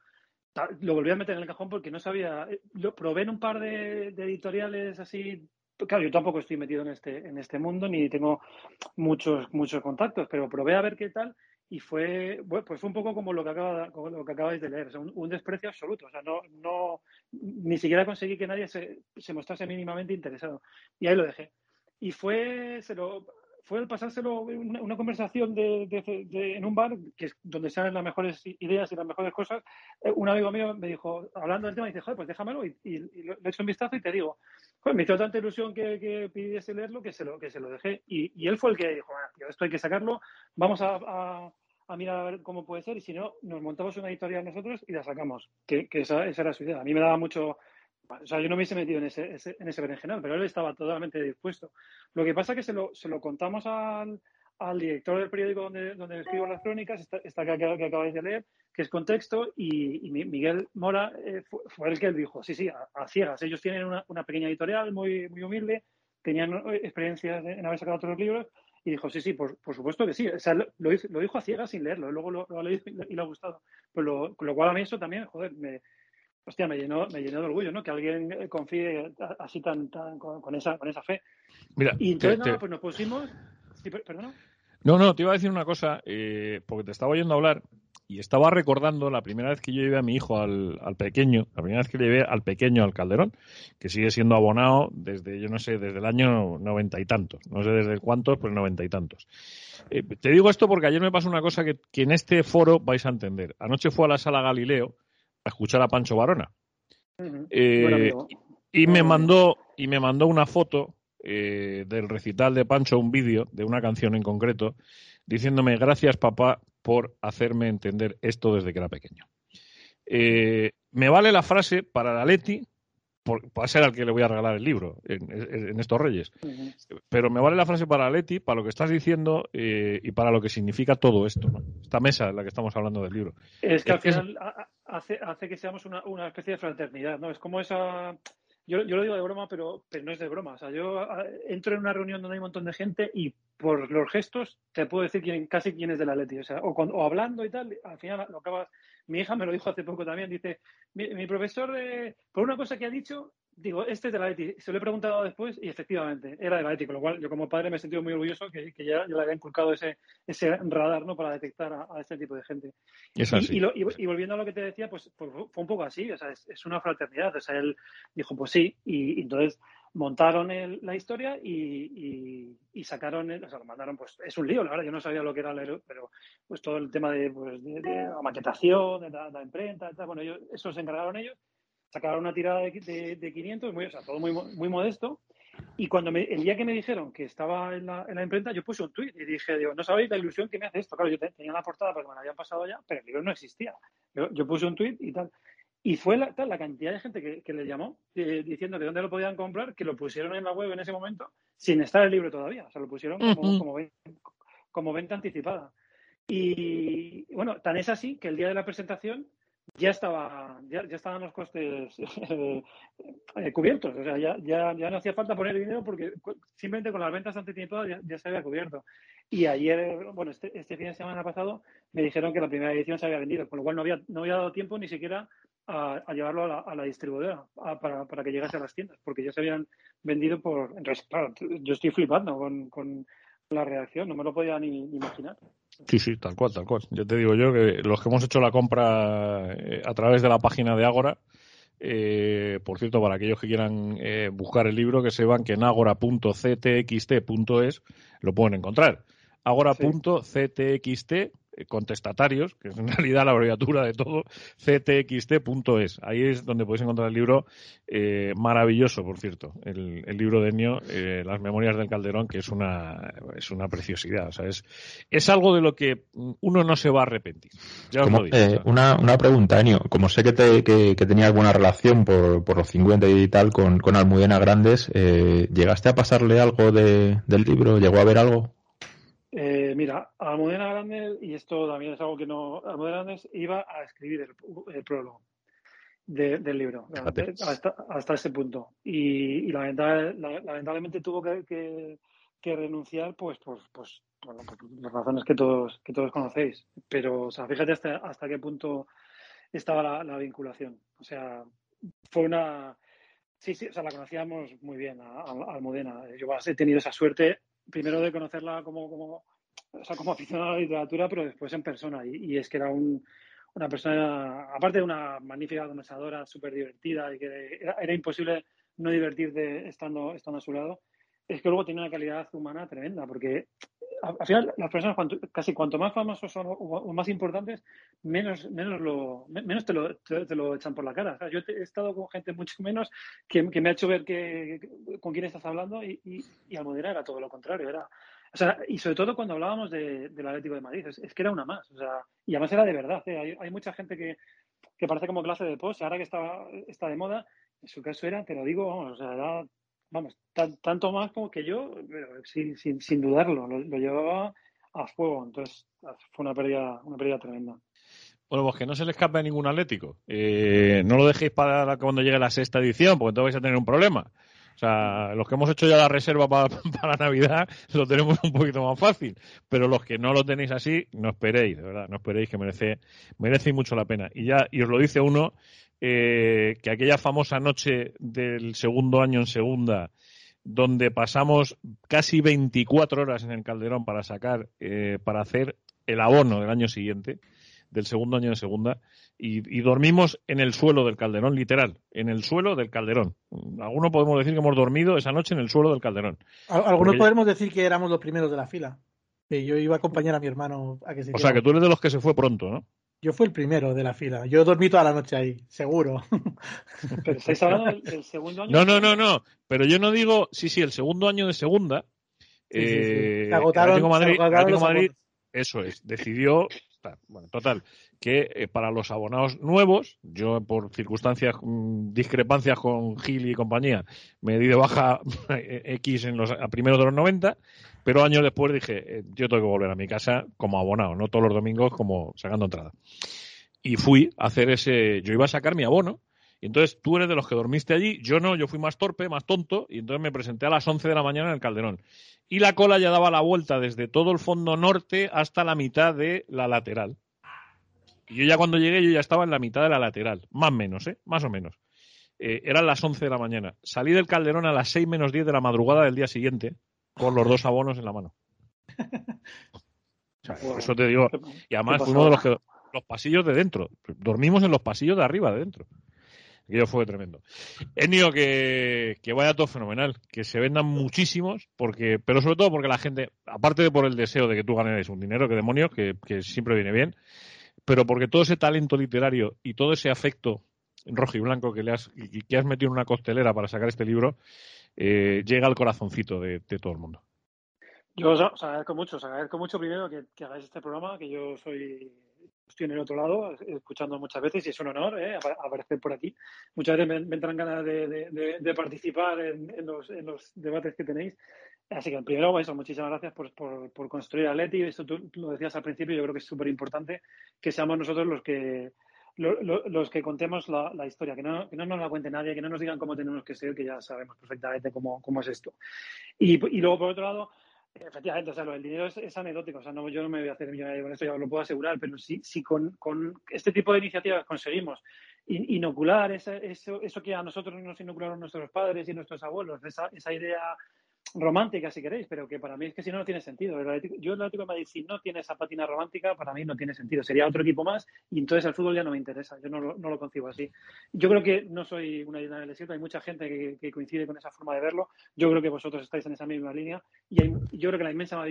lo volví a meter en el cajón porque no sabía. Lo probé en un par de, de editoriales así. Claro, yo tampoco estoy metido en este, en este mundo ni tengo muchos, muchos contactos, pero probé a ver qué tal y fue, bueno, pues fue un poco como lo que acaba, como lo que acabáis de leer, o sea, un, un desprecio absoluto. O sea, no, no, ni siquiera conseguí que nadie se, se mostrase mínimamente interesado. Y ahí lo dejé. Y fue, se lo, fue el pasárselo una, una conversación de, de, de, en un bar, que es donde salen las mejores ideas y las mejores cosas. Un amigo mío me dijo, hablando del tema, dice, joder, pues déjamelo y, y, y le echo un vistazo y te digo, joder, me hizo tanta ilusión que, que pidiese leerlo que se lo, que se lo dejé. Y, y él fue el que dijo, ah, tío, esto hay que sacarlo, vamos a, a, a mirar a ver cómo puede ser y si no, nos montamos una editorial nosotros y la sacamos, que, que esa, esa era su idea. A mí me daba mucho... O sea, yo no me hubiese metido en ese, ese, en ese berenjenal, pero él estaba totalmente dispuesto. Lo que pasa es que se lo, se lo contamos al, al director del periódico donde, donde escribo las crónicas, esta, esta que, que acabáis de leer, que es Contexto, y, y Miguel Mora eh, fue, fue el que dijo, sí, sí, a, a ciegas. Ellos tienen una, una pequeña editorial muy, muy humilde, tenían experiencias en haber sacado otros libros, y dijo, sí, sí, por, por supuesto que sí. O sea, lo, lo, hizo, lo dijo a ciegas sin leerlo, luego lo, lo ha leído y le ha gustado. Pues lo, lo cual a mí eso también, joder, me... Hostia, me llenó, me llenó de orgullo, ¿no? Que alguien confíe así tan, tan con, con esa, con esa fe. Mira, y entonces, te, nada, te... pues nos pusimos... Sí, perdona. No, no, te iba a decir una cosa, eh, porque te estaba oyendo hablar y estaba recordando la primera vez que yo llevé a mi hijo al, al pequeño, la primera vez que llevé al pequeño al Calderón, que sigue siendo abonado desde, yo no sé, desde el año noventa y tantos, no sé desde cuántos, pero noventa y tantos. Eh, te digo esto porque ayer me pasó una cosa que, que en este foro vais a entender. Anoche fue a la Sala Galileo a escuchar a Pancho Varona. Uh-huh. Eh, y me mandó y me mandó una foto eh, del recital de Pancho, un vídeo de una canción en concreto, diciéndome gracias papá por hacerme entender esto desde que era pequeño. Eh, me vale la frase para la Leti, por, va a ser al que le voy a regalar el libro en, en estos Reyes, uh-huh. Pero me vale la frase para la Leti, para lo que estás diciendo eh, y para lo que significa todo esto, ¿no? Esta mesa en la que estamos hablando del libro. Es que al final hace, hace que seamos una, una especie de fraternidad, ¿no? Es como esa... Yo, yo lo digo de broma, pero, pero no es de broma. O sea, yo entro en una reunión donde hay un montón de gente y por los gestos te puedo decir quién, casi quién es de la Leti. O sea, o, cuando, o hablando y tal, al final lo acabas... Mi hija me lo dijo hace poco también, dice, mi, mi profesor, de, por una cosa que ha dicho, digo, este es de la Leti. Se lo he preguntado después y efectivamente era de la Leti, con lo cual yo como padre me he sentido muy orgulloso que, que ya, ya le había inculcado ese, ese radar, ¿no? Para detectar a, a este tipo de gente. Es así. Y, y, lo, y, y volviendo a lo que te decía, pues, pues fue un poco así, o sea, es, es una fraternidad. O sea, él dijo, pues sí, y, y entonces montaron el, la historia y, y, y sacaron, el, o sea, lo mandaron, pues es un lío, la verdad, yo no sabía lo que era leer, pero pues todo el tema de, pues, de, de la maquetación, de la, la imprenta, tal, bueno, ellos, eso se encargaron ellos, sacaron una tirada de, de, de quinientos, muy, o sea, todo muy, muy modesto, y cuando me, el día que me dijeron que estaba en la, en la imprenta, yo puse un tuit y dije, digo, no sabéis la ilusión que me hace esto, claro, yo tenía la portada porque me la habían pasado ya, pero el libro no existía, yo, yo puse un tuit y tal. Y fue la, tal, la cantidad de gente que, que le llamó eh, diciendo que dónde lo podían comprar, que lo pusieron en la web en ese momento sin estar el libro todavía. O sea, lo pusieron como, uh-huh. como, ven, como venta anticipada. Y bueno, tan es así que el día de la presentación ya estaba ya, ya estaban los costes eh, eh, cubiertos. O sea, ya, ya, ya no hacía falta poner dinero porque simplemente con las ventas anticipadas ya, ya se había cubierto. Y ayer, bueno, este, este fin de semana pasado me dijeron que la primera edición se había vendido, con lo cual no había, no había dado tiempo ni siquiera A, a llevarlo a la, a la distribuidora a, para, para que llegase a las tiendas, porque ya se habían vendido por... Entonces, claro, yo estoy flipando con, con la reacción, no me lo podía ni, ni imaginar. Sí, sí, tal cual, tal cual. Ya te digo yo que los que hemos hecho la compra eh, a través de la página de Ágora, eh, por cierto, para aquellos que quieran eh, buscar el libro, que sepan que en agora punto c t x t punto es lo pueden encontrar. agora punto c t x t contestatarios, que es en realidad la abreviatura de todo, c t x t punto es. Ahí es donde podéis encontrar el libro, eh, maravilloso, por cierto, el, el libro de Ennio, eh, Las Memorias del Calderón, que es una es una preciosidad. O sea, es, es algo de lo que uno no se va a arrepentir. Ya os Como, lo digo. eh, O sea. una, una pregunta, Ennio. Como sé que, te, que, que tenías buena relación por, por los cincuenta y tal con, con Almudena Grandes, eh, ¿llegaste a pasarle algo de, del libro? ¿Llegó a ver algo? Eh, mira, Almudena Grandes, y esto también es algo que no... Almudena Grandes iba a escribir el, el prólogo de, del libro, de, hasta, hasta ese punto. Y, y lamentable, lamentablemente tuvo que, que, que renunciar pues, pues, pues, bueno, por las razones que todos, que todos conocéis. Pero, o sea, fíjate hasta, hasta qué punto estaba la, la vinculación. O sea, fue una... Sí, sí, o sea, la conocíamos muy bien a, a Almudena. Yo he tenido esa suerte, primero de conocerla como, como, o sea, como aficionada a la literatura, pero después en persona. Y, y es que era un, una persona, aparte de una magnífica conversadora, súper divertida, y que era, era imposible no divertirte estando, estando a su lado, es que luego tiene una calidad humana tremenda, porque al final las personas cuanto, casi cuanto más famosos son o, o más importantes, menos menos lo menos te lo, te, te lo echan por la cara. O sea, yo te, he estado con gente mucho menos que, que me ha hecho ver que, que, con quién estás hablando y, y, y Almudena era todo lo contrario. Era, o sea, y sobre todo cuando hablábamos de, del Atlético de Madrid, es, es que era una más. O sea, y además era de verdad. ¿eh? Hay, hay mucha gente que, que parece como clase de post, ahora que está, está de moda, en su caso era, te lo digo, vamos, o sea, era... Vamos, tan, tanto más como que yo, pero sin, sin, sin dudarlo, lo, lo llevaba a fuego. Entonces, fue una pérdida, una pérdida tremenda. Bueno, pues que no se le escape a ningún Atlético. Eh, no lo dejéis para cuando llegue la sexta edición, porque entonces vais a tener un problema. O sea, los que hemos hecho ya la reserva para, para Navidad lo tenemos un poquito más fácil. Pero los que no lo tenéis así, no esperéis, de verdad, no esperéis, que merece, merece mucho la pena. Y ya, y os lo dice uno, eh, que aquella famosa noche del segundo año en segunda, donde pasamos casi veinticuatro horas en el Calderón para sacar, eh, para hacer el abono del año siguiente, del segundo año de segunda, y, y dormimos en el suelo del Calderón, literal, en el suelo del Calderón. Algunos podemos decir que hemos dormido esa noche en el suelo del Calderón. Algunos podemos ya... decir que éramos los primeros de la fila, que yo iba a acompañar a mi hermano a que se O sea, que tú eres de los que se fue pronto, ¿no? Yo fui el primero de la fila. Yo dormí toda la noche ahí, seguro. Pero estáis hablando del, del segundo año. No, no, no, no. Pero yo no digo, sí, sí, el segundo año de segunda. Sí, sí, sí. Eh, Se agotaron, Atlético Madrid, se agotaron Atlético los Madrid, eso es, decidió, bueno, total, que eh, para los abonados nuevos, yo por circunstancias, mmm, discrepancias con Gil y compañía, me di de baja X en los, a primeros de los noventa, pero años después dije, eh, yo tengo que volver a mi casa como abonado, no todos los domingos como sacando entrada. Y fui a hacer ese, yo iba a sacar mi abono, y entonces tú eres de los que dormiste allí, yo no, yo fui más torpe, más tonto, y entonces me presenté a las once de la mañana en el Calderón. Y la cola ya daba la vuelta desde todo el fondo norte hasta la mitad de la lateral. Y yo ya cuando llegué, yo ya estaba en la mitad de la lateral, más o menos, ¿eh? Más o menos. Eh, eran las once de la mañana. Salí del Calderón a las seis menos diez de la madrugada del día siguiente, con los dos abonos en la mano. O sea, por eso te digo, y además fuimos de los que, los pasillos de dentro, dormimos en los pasillos de arriba, de dentro. Aquello fue tremendo. Ennio, que, que vaya todo fenomenal, que se vendan muchísimos, porque, pero sobre todo porque la gente, aparte de por el deseo de que tú ganes un dinero, que demonios, que, que siempre viene bien, pero porque todo ese talento literario y todo ese afecto rojo y blanco que le has, y que has metido en una costelera para sacar este libro, eh, llega al corazoncito de, de todo el mundo. Yo os, os agradezco mucho, os agradezco mucho primero que, que hagáis este programa, que yo soy... Estoy en el otro lado, escuchando muchas veces, y es un honor ¿eh? aparecer por aquí. Muchas veces me, me entran ganas de, de, de, de participar en, en, los, en los debates que tenéis. Así que, primero, eso, muchísimas gracias por, por, por construir Atleti. Esto tú lo decías al principio, yo creo que es súper importante que seamos nosotros los que lo, lo, los que contemos la, la historia, que no, que no nos la cuente nadie, que no nos digan cómo tenemos que ser, que ya sabemos perfectamente cómo, cómo es esto. Y, y luego, por otro lado, efectivamente, o sea, lo del dinero es, es anecdótico, o sea, no, yo no me voy a hacer millonario con esto, ya os lo puedo asegurar, pero si, si con, con este tipo de iniciativas conseguimos in, inocular esa, eso, eso que a nosotros nos inocularon nuestros padres y nuestros abuelos, esa, esa idea romántica, si queréis, pero que para mí es que si no, no tiene sentido. El Atlético, yo el Atlético de Madrid, si no tiene esa patina romántica, para mí no tiene sentido. Sería otro equipo más y entonces el fútbol ya no me interesa. Yo no lo, no lo concibo así. Yo creo que no soy una isla del desierto. Hay mucha gente que, que coincide con esa forma de verlo. Yo creo que vosotros estáis en esa misma línea y hay, yo creo que la inmensa mayoría,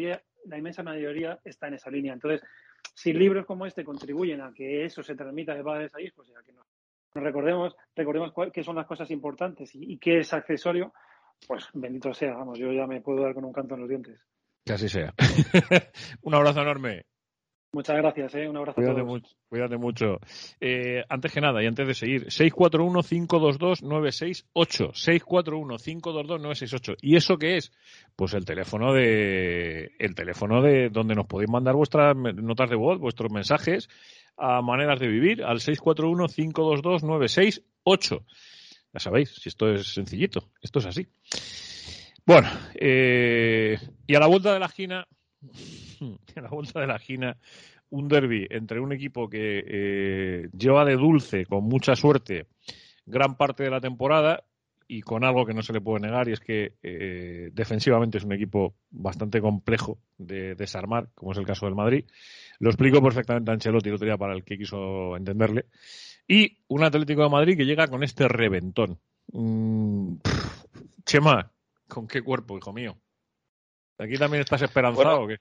la inmensa mayoría está en esa línea. Entonces, si libros como este contribuyen a que eso se transmita de padres a hijos, pues a que nos, nos recordemos, recordemos cuál, qué son las cosas importantes y, y qué es accesorio, pues bendito sea, vamos, yo ya me puedo dar con un canto en los dientes. Que así sea. Un abrazo enorme. Muchas gracias, ¿eh? Un abrazo Cuídate a todos. mucho. Cuídate mucho. Eh, antes que nada, y antes de seguir, seis cuatro uno, cinco dos dos, nueve seis ocho. seis cuatro uno, cinco dos dos, nueve seis ocho. ¿Y eso qué es? Pues el teléfono de el teléfono de donde nos podéis mandar vuestras notas de voz, vuestros mensajes a Maneras de Vivir, al seis cuatro uno, cinco dos dos, nueve seis ocho. Ya sabéis, si esto es sencillito, esto es así. Bueno, eh, y a la vuelta de la esquina, a la vuelta de la esquina, un derbi entre un equipo que eh, lleva de dulce, con mucha suerte, gran parte de la temporada y con algo que no se le puede negar, y es que eh, defensivamente es un equipo bastante complejo de desarmar, como es el caso del Madrid. Lo explico perfectamente a Ancelotti el otro día para el que quiso entenderle. Y un Atlético de Madrid que llega con este reventón. Mm, pff, Chema, ¿con qué cuerpo, hijo mío? ¿Aquí también estás esperanzado bueno, o qué?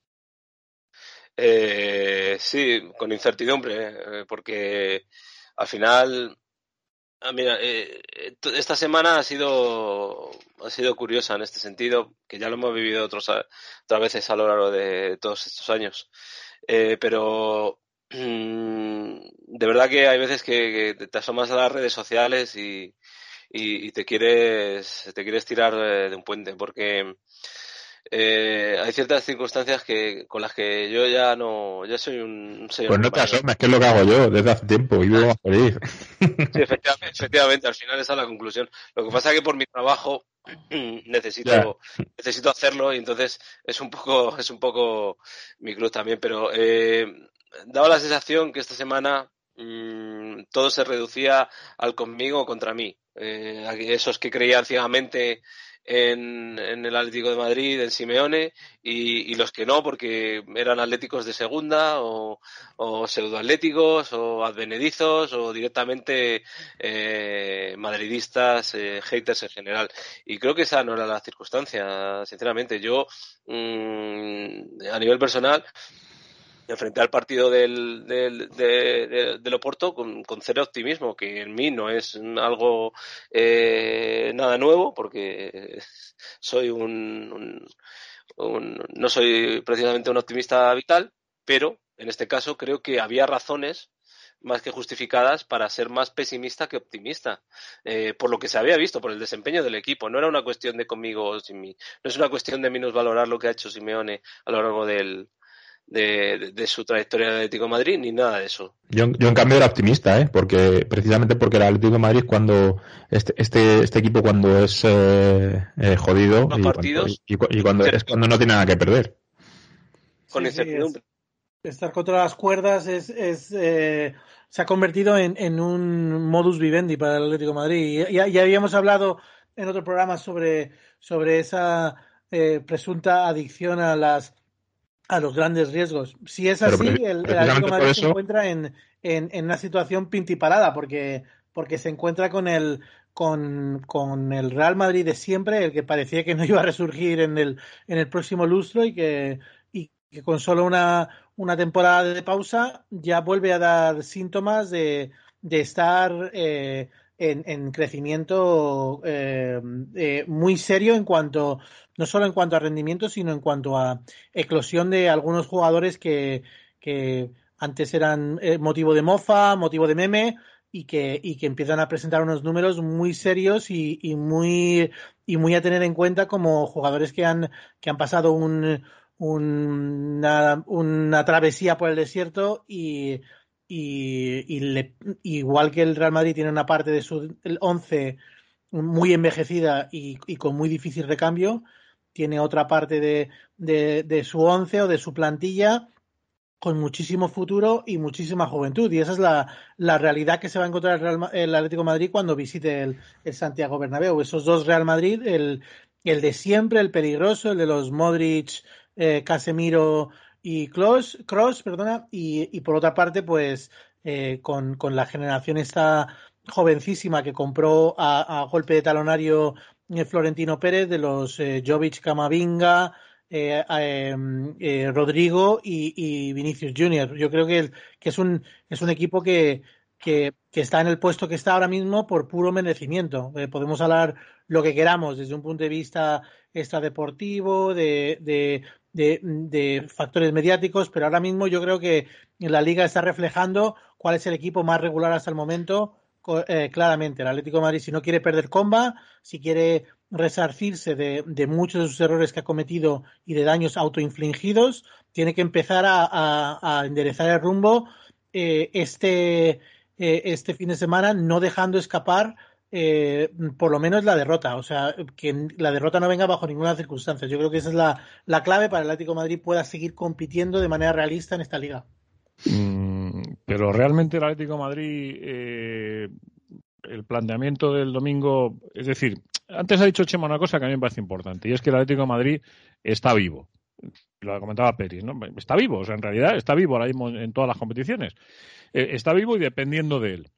Eh, sí, con incertidumbre, eh, porque al final, ah, mira, eh, esta semana ha sido ha sido curiosa en este sentido, que ya lo hemos vivido otros, otras veces a lo largo de todos estos años, eh, pero mmm, de verdad que hay veces que, que te asomas a las redes sociales y, y, y te quieres te quieres tirar de, de un puente, porque Eh, hay ciertas circunstancias que con las que yo ya no ya soy un señor. Pues no te asomes, que es lo que hago yo desde hace tiempo y vivo más feliz. Sí, efectivamente, efectivamente, al final esa es la conclusión. Lo que pasa es que por mi trabajo necesito yeah. necesito hacerlo y entonces es un poco es un poco mi cruz también, pero eh, daba la sensación que esta semana mmm, todo se reducía al conmigo o contra mí. Eh, esos que creían ciegamente En, en el Atlético de Madrid, en Simeone, y, y los que no, porque eran atléticos de segunda, o, o pseudoatléticos, o advenedizos, o directamente eh, madridistas, eh, haters en general. Y creo que esa no era la circunstancia, sinceramente. Yo, mmm, a nivel personal, enfrenté al partido del, del, de, de, del Oporto con, con cero optimismo, que en mí no es algo eh, nada nuevo, porque soy un, un, un no soy precisamente un optimista vital, pero en este caso creo que había razones más que justificadas para ser más pesimista que optimista, eh, por lo que se había visto, por el desempeño del equipo. No era una cuestión de conmigo o sin mí, no es una cuestión de minusvalorar lo que ha hecho Simeone a lo largo del De, de, de su trayectoria en el Atlético de Madrid, ni nada de eso. Yo, yo en cambio era optimista, ¿eh? Porque precisamente porque el Atlético de Madrid cuando este este, este equipo cuando es eh, eh, jodido y, partidos, cuando, y, y cuando es cuando no tiene nada que perder. Con sí, incertidumbre. Sí, es, estar contra las cuerdas es, es eh, se ha convertido en, en un modus vivendi para el Atlético de Madrid. Ya, ya habíamos hablado en otro programa sobre sobre esa eh, presunta adicción a las a los grandes riesgos. Si es así, Pero, el, el Atlético de Madrid eso... se encuentra en, en, en una situación pintiparada, porque, porque se encuentra con el con, con el Real Madrid de siempre, el que parecía que no iba a resurgir en el, en el próximo lustro y que, y que con solo una, una temporada de pausa ya vuelve a dar síntomas de, de estar eh, en, en crecimiento eh, eh, muy serio en cuanto no solo en cuanto a rendimiento, sino en cuanto a eclosión de algunos jugadores que, que antes eran eh, motivo de mofa, motivo de meme, y que, y que empiezan a presentar unos números muy serios y, y muy y muy a tener en cuenta como jugadores que han, que han pasado un, un, una, una travesía por el desierto y, y, y le, igual que el Real Madrid tiene una parte de su once muy envejecida y, y con muy difícil recambio, tiene otra parte de, de, de su once o de su plantilla con muchísimo futuro y muchísima juventud, y esa es la, la realidad que se va a encontrar el, Real, el Atlético de Madrid cuando visite el, el Santiago Bernabéu. Esos dos Real Madrid, el, el de siempre, el peligroso, el de los Modric, eh, Casemiro y Kroos, Kroos perdona, y, y por otra parte pues eh, con, con la generación esta jovencísima que compró a, a golpe de talonario Florentino Pérez, de los eh, Jovic, Camavinga, eh, eh, eh, Rodrigo y, y Vinicius junior Yo creo que, el, que es un es un equipo que, que, que está en el puesto que está ahora mismo por puro merecimiento. Eh, podemos hablar lo que queramos desde un punto de vista extradeportivo, de, de, de, de factores mediáticos, pero ahora mismo yo creo que la Liga está reflejando cuál es el equipo más regular hasta el momento. Eh, claramente, el Atlético de Madrid, si no quiere perder comba, si quiere resarcirse de, de muchos de sus errores que ha cometido y de daños autoinfligidos, tiene que empezar a, a, a enderezar el rumbo eh, este, eh, este fin de semana, no dejando escapar eh, por lo menos la derrota. O sea, que la derrota no venga bajo ninguna circunstancia. Yo creo que esa es la, la clave para que el Atlético de Madrid pueda seguir compitiendo de manera realista en esta liga. Mm, pero realmente el Atlético de Madrid, eh, el planteamiento del domingo, es decir, antes ha dicho Chema una cosa que a mí me parece importante, y es que el Atlético de Madrid está vivo. Lo comentaba Peris, ¿no? Está vivo, o sea, en realidad está vivo ahora mismo en todas las competiciones. Eh, está vivo y dependiendo de él.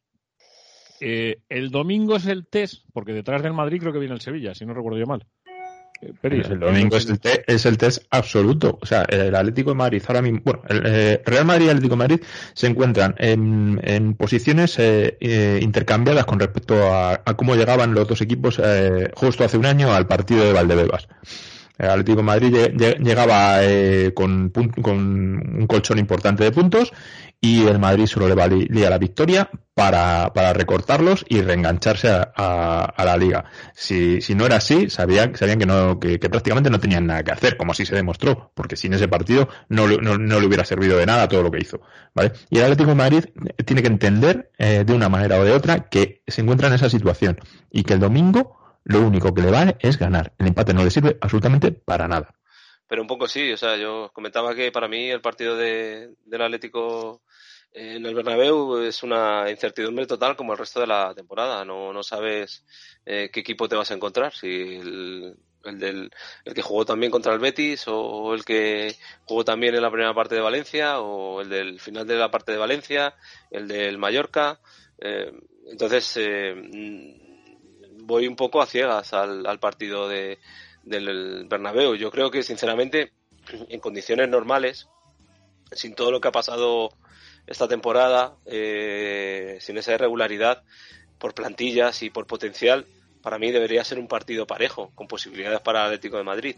Eh, el domingo es el test, porque detrás del Madrid creo que viene el Sevilla, si no recuerdo yo mal. Peris, el domingo es el, te, es el test absoluto. O sea, el Atlético de Madrid ahora mismo, bueno, el eh, Real Madrid y el Atlético de Madrid se encuentran en, en posiciones eh, eh, intercambiadas con respecto a, a cómo llegaban los dos equipos eh, justo hace un año al partido de Valdebebas. El Atlético de Madrid llegaba eh, con, con un colchón importante de puntos y el Madrid solo le valía la victoria para, para recortarlos y reengancharse a, a, a la Liga. Si, si no era así, sabían, sabían que, no, que, que prácticamente no tenían nada que hacer, como así se demostró, porque sin ese partido no, no, no le hubiera servido de nada todo lo que hizo, ¿vale? Y el Atlético de Madrid tiene que entender eh, de una manera o de otra que se encuentra en esa situación y que el domingo lo único que le vale es ganar. El empate no le sirve absolutamente para nada. Pero un poco sí, o sea, yo comentaba que para mí el partido de, del Atlético en el Bernabéu es una incertidumbre total como el resto de la temporada. No, no sabes eh, qué equipo te vas a encontrar, si el, el, del, el que jugó también contra el Betis o el que jugó también en la primera parte de Valencia o el del final de la parte de Valencia, el del Mallorca. Eh, entonces... Eh, voy un poco a ciegas al, al partido de, del Bernabéu. Yo creo que, sinceramente, en condiciones normales, sin todo lo que ha pasado esta temporada, eh, sin esa irregularidad, por plantillas y por potencial, para mí debería ser un partido parejo, con posibilidades para el Atlético de Madrid.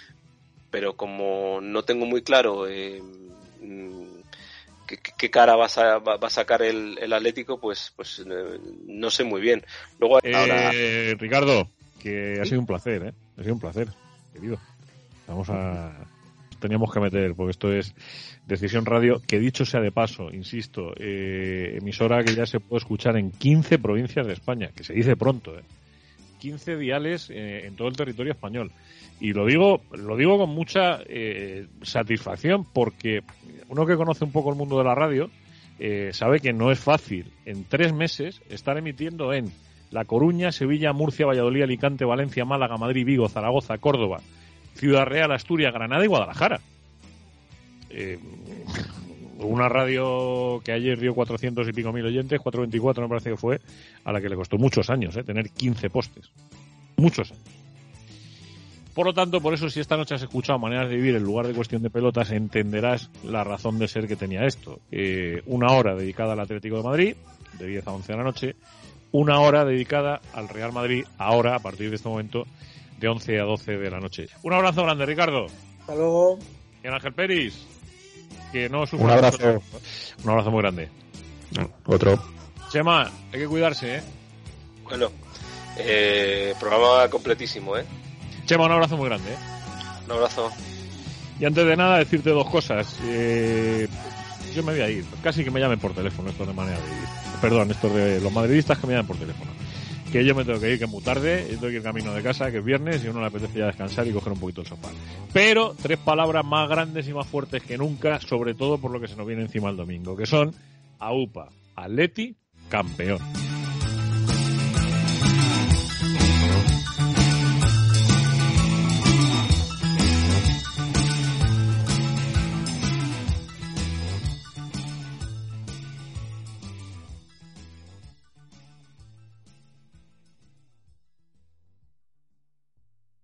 Pero como no tengo muy claro eh, qué, qué cara va a, va a sacar el, el Atlético, pues pues eh, no sé muy bien. Luego eh, ahora... Ricardo, que ha sido un placer, ¿eh? Ha sido un placer, querido. Vamos a... Teníamos que meter, porque esto es Decisión Radio, que dicho sea de paso, insisto, eh, emisora que ya se puede escuchar en quince provincias de España, que se dice pronto, ¿eh? quince diales eh, en todo el territorio español. Y lo digo, lo digo con mucha eh, satisfacción, porque uno que conoce un poco el mundo de la radio eh, sabe que no es fácil en tres meses estar emitiendo en La Coruña, Sevilla, Murcia, Valladolid, Alicante, Valencia, Málaga, Madrid, Vigo, Zaragoza, Córdoba, Ciudad Real, Asturias, Granada y Guadalajara. Eh, una radio que ayer dio cuatrocientos y pico mil oyentes, cuatrocientos veinticuatro me parece que fue, a la que le costó muchos años eh, tener quince postes. Muchos años. Por lo tanto, por eso, si esta noche has escuchado Maneras de Vivir en lugar de Cuestión de Pelotas, entenderás la razón de ser que tenía esto. Eh, una hora dedicada al Atlético de Madrid, de diez a once de la noche, una hora dedicada al Real Madrid, ahora, a partir de este momento, de once a doce de la noche. Un abrazo grande, Ricardo. Hasta luego. Y Ángel Peris, que no sufra. Un abrazo. Un abrazo muy grande. Otro. Chema, hay que cuidarse, ¿eh? Bueno, eh, programa completísimo, ¿eh? Chema, un abrazo muy grande, ¿eh? Un abrazo. Y antes de nada, decirte dos cosas. Eh, yo me voy a ir. Casi que me llamen por teléfono, estos de Manera de Vivir. Perdón, estos de los madridistas que me llamen por teléfono. Que yo me tengo que ir, que es muy tarde, y tengo que ir camino de casa, que es viernes, y a uno le apetece ya descansar y coger un poquito el sofá. Pero tres palabras más grandes y más fuertes que nunca, sobre todo por lo que se nos viene encima el domingo, que son AUPA, Atleti, campeón.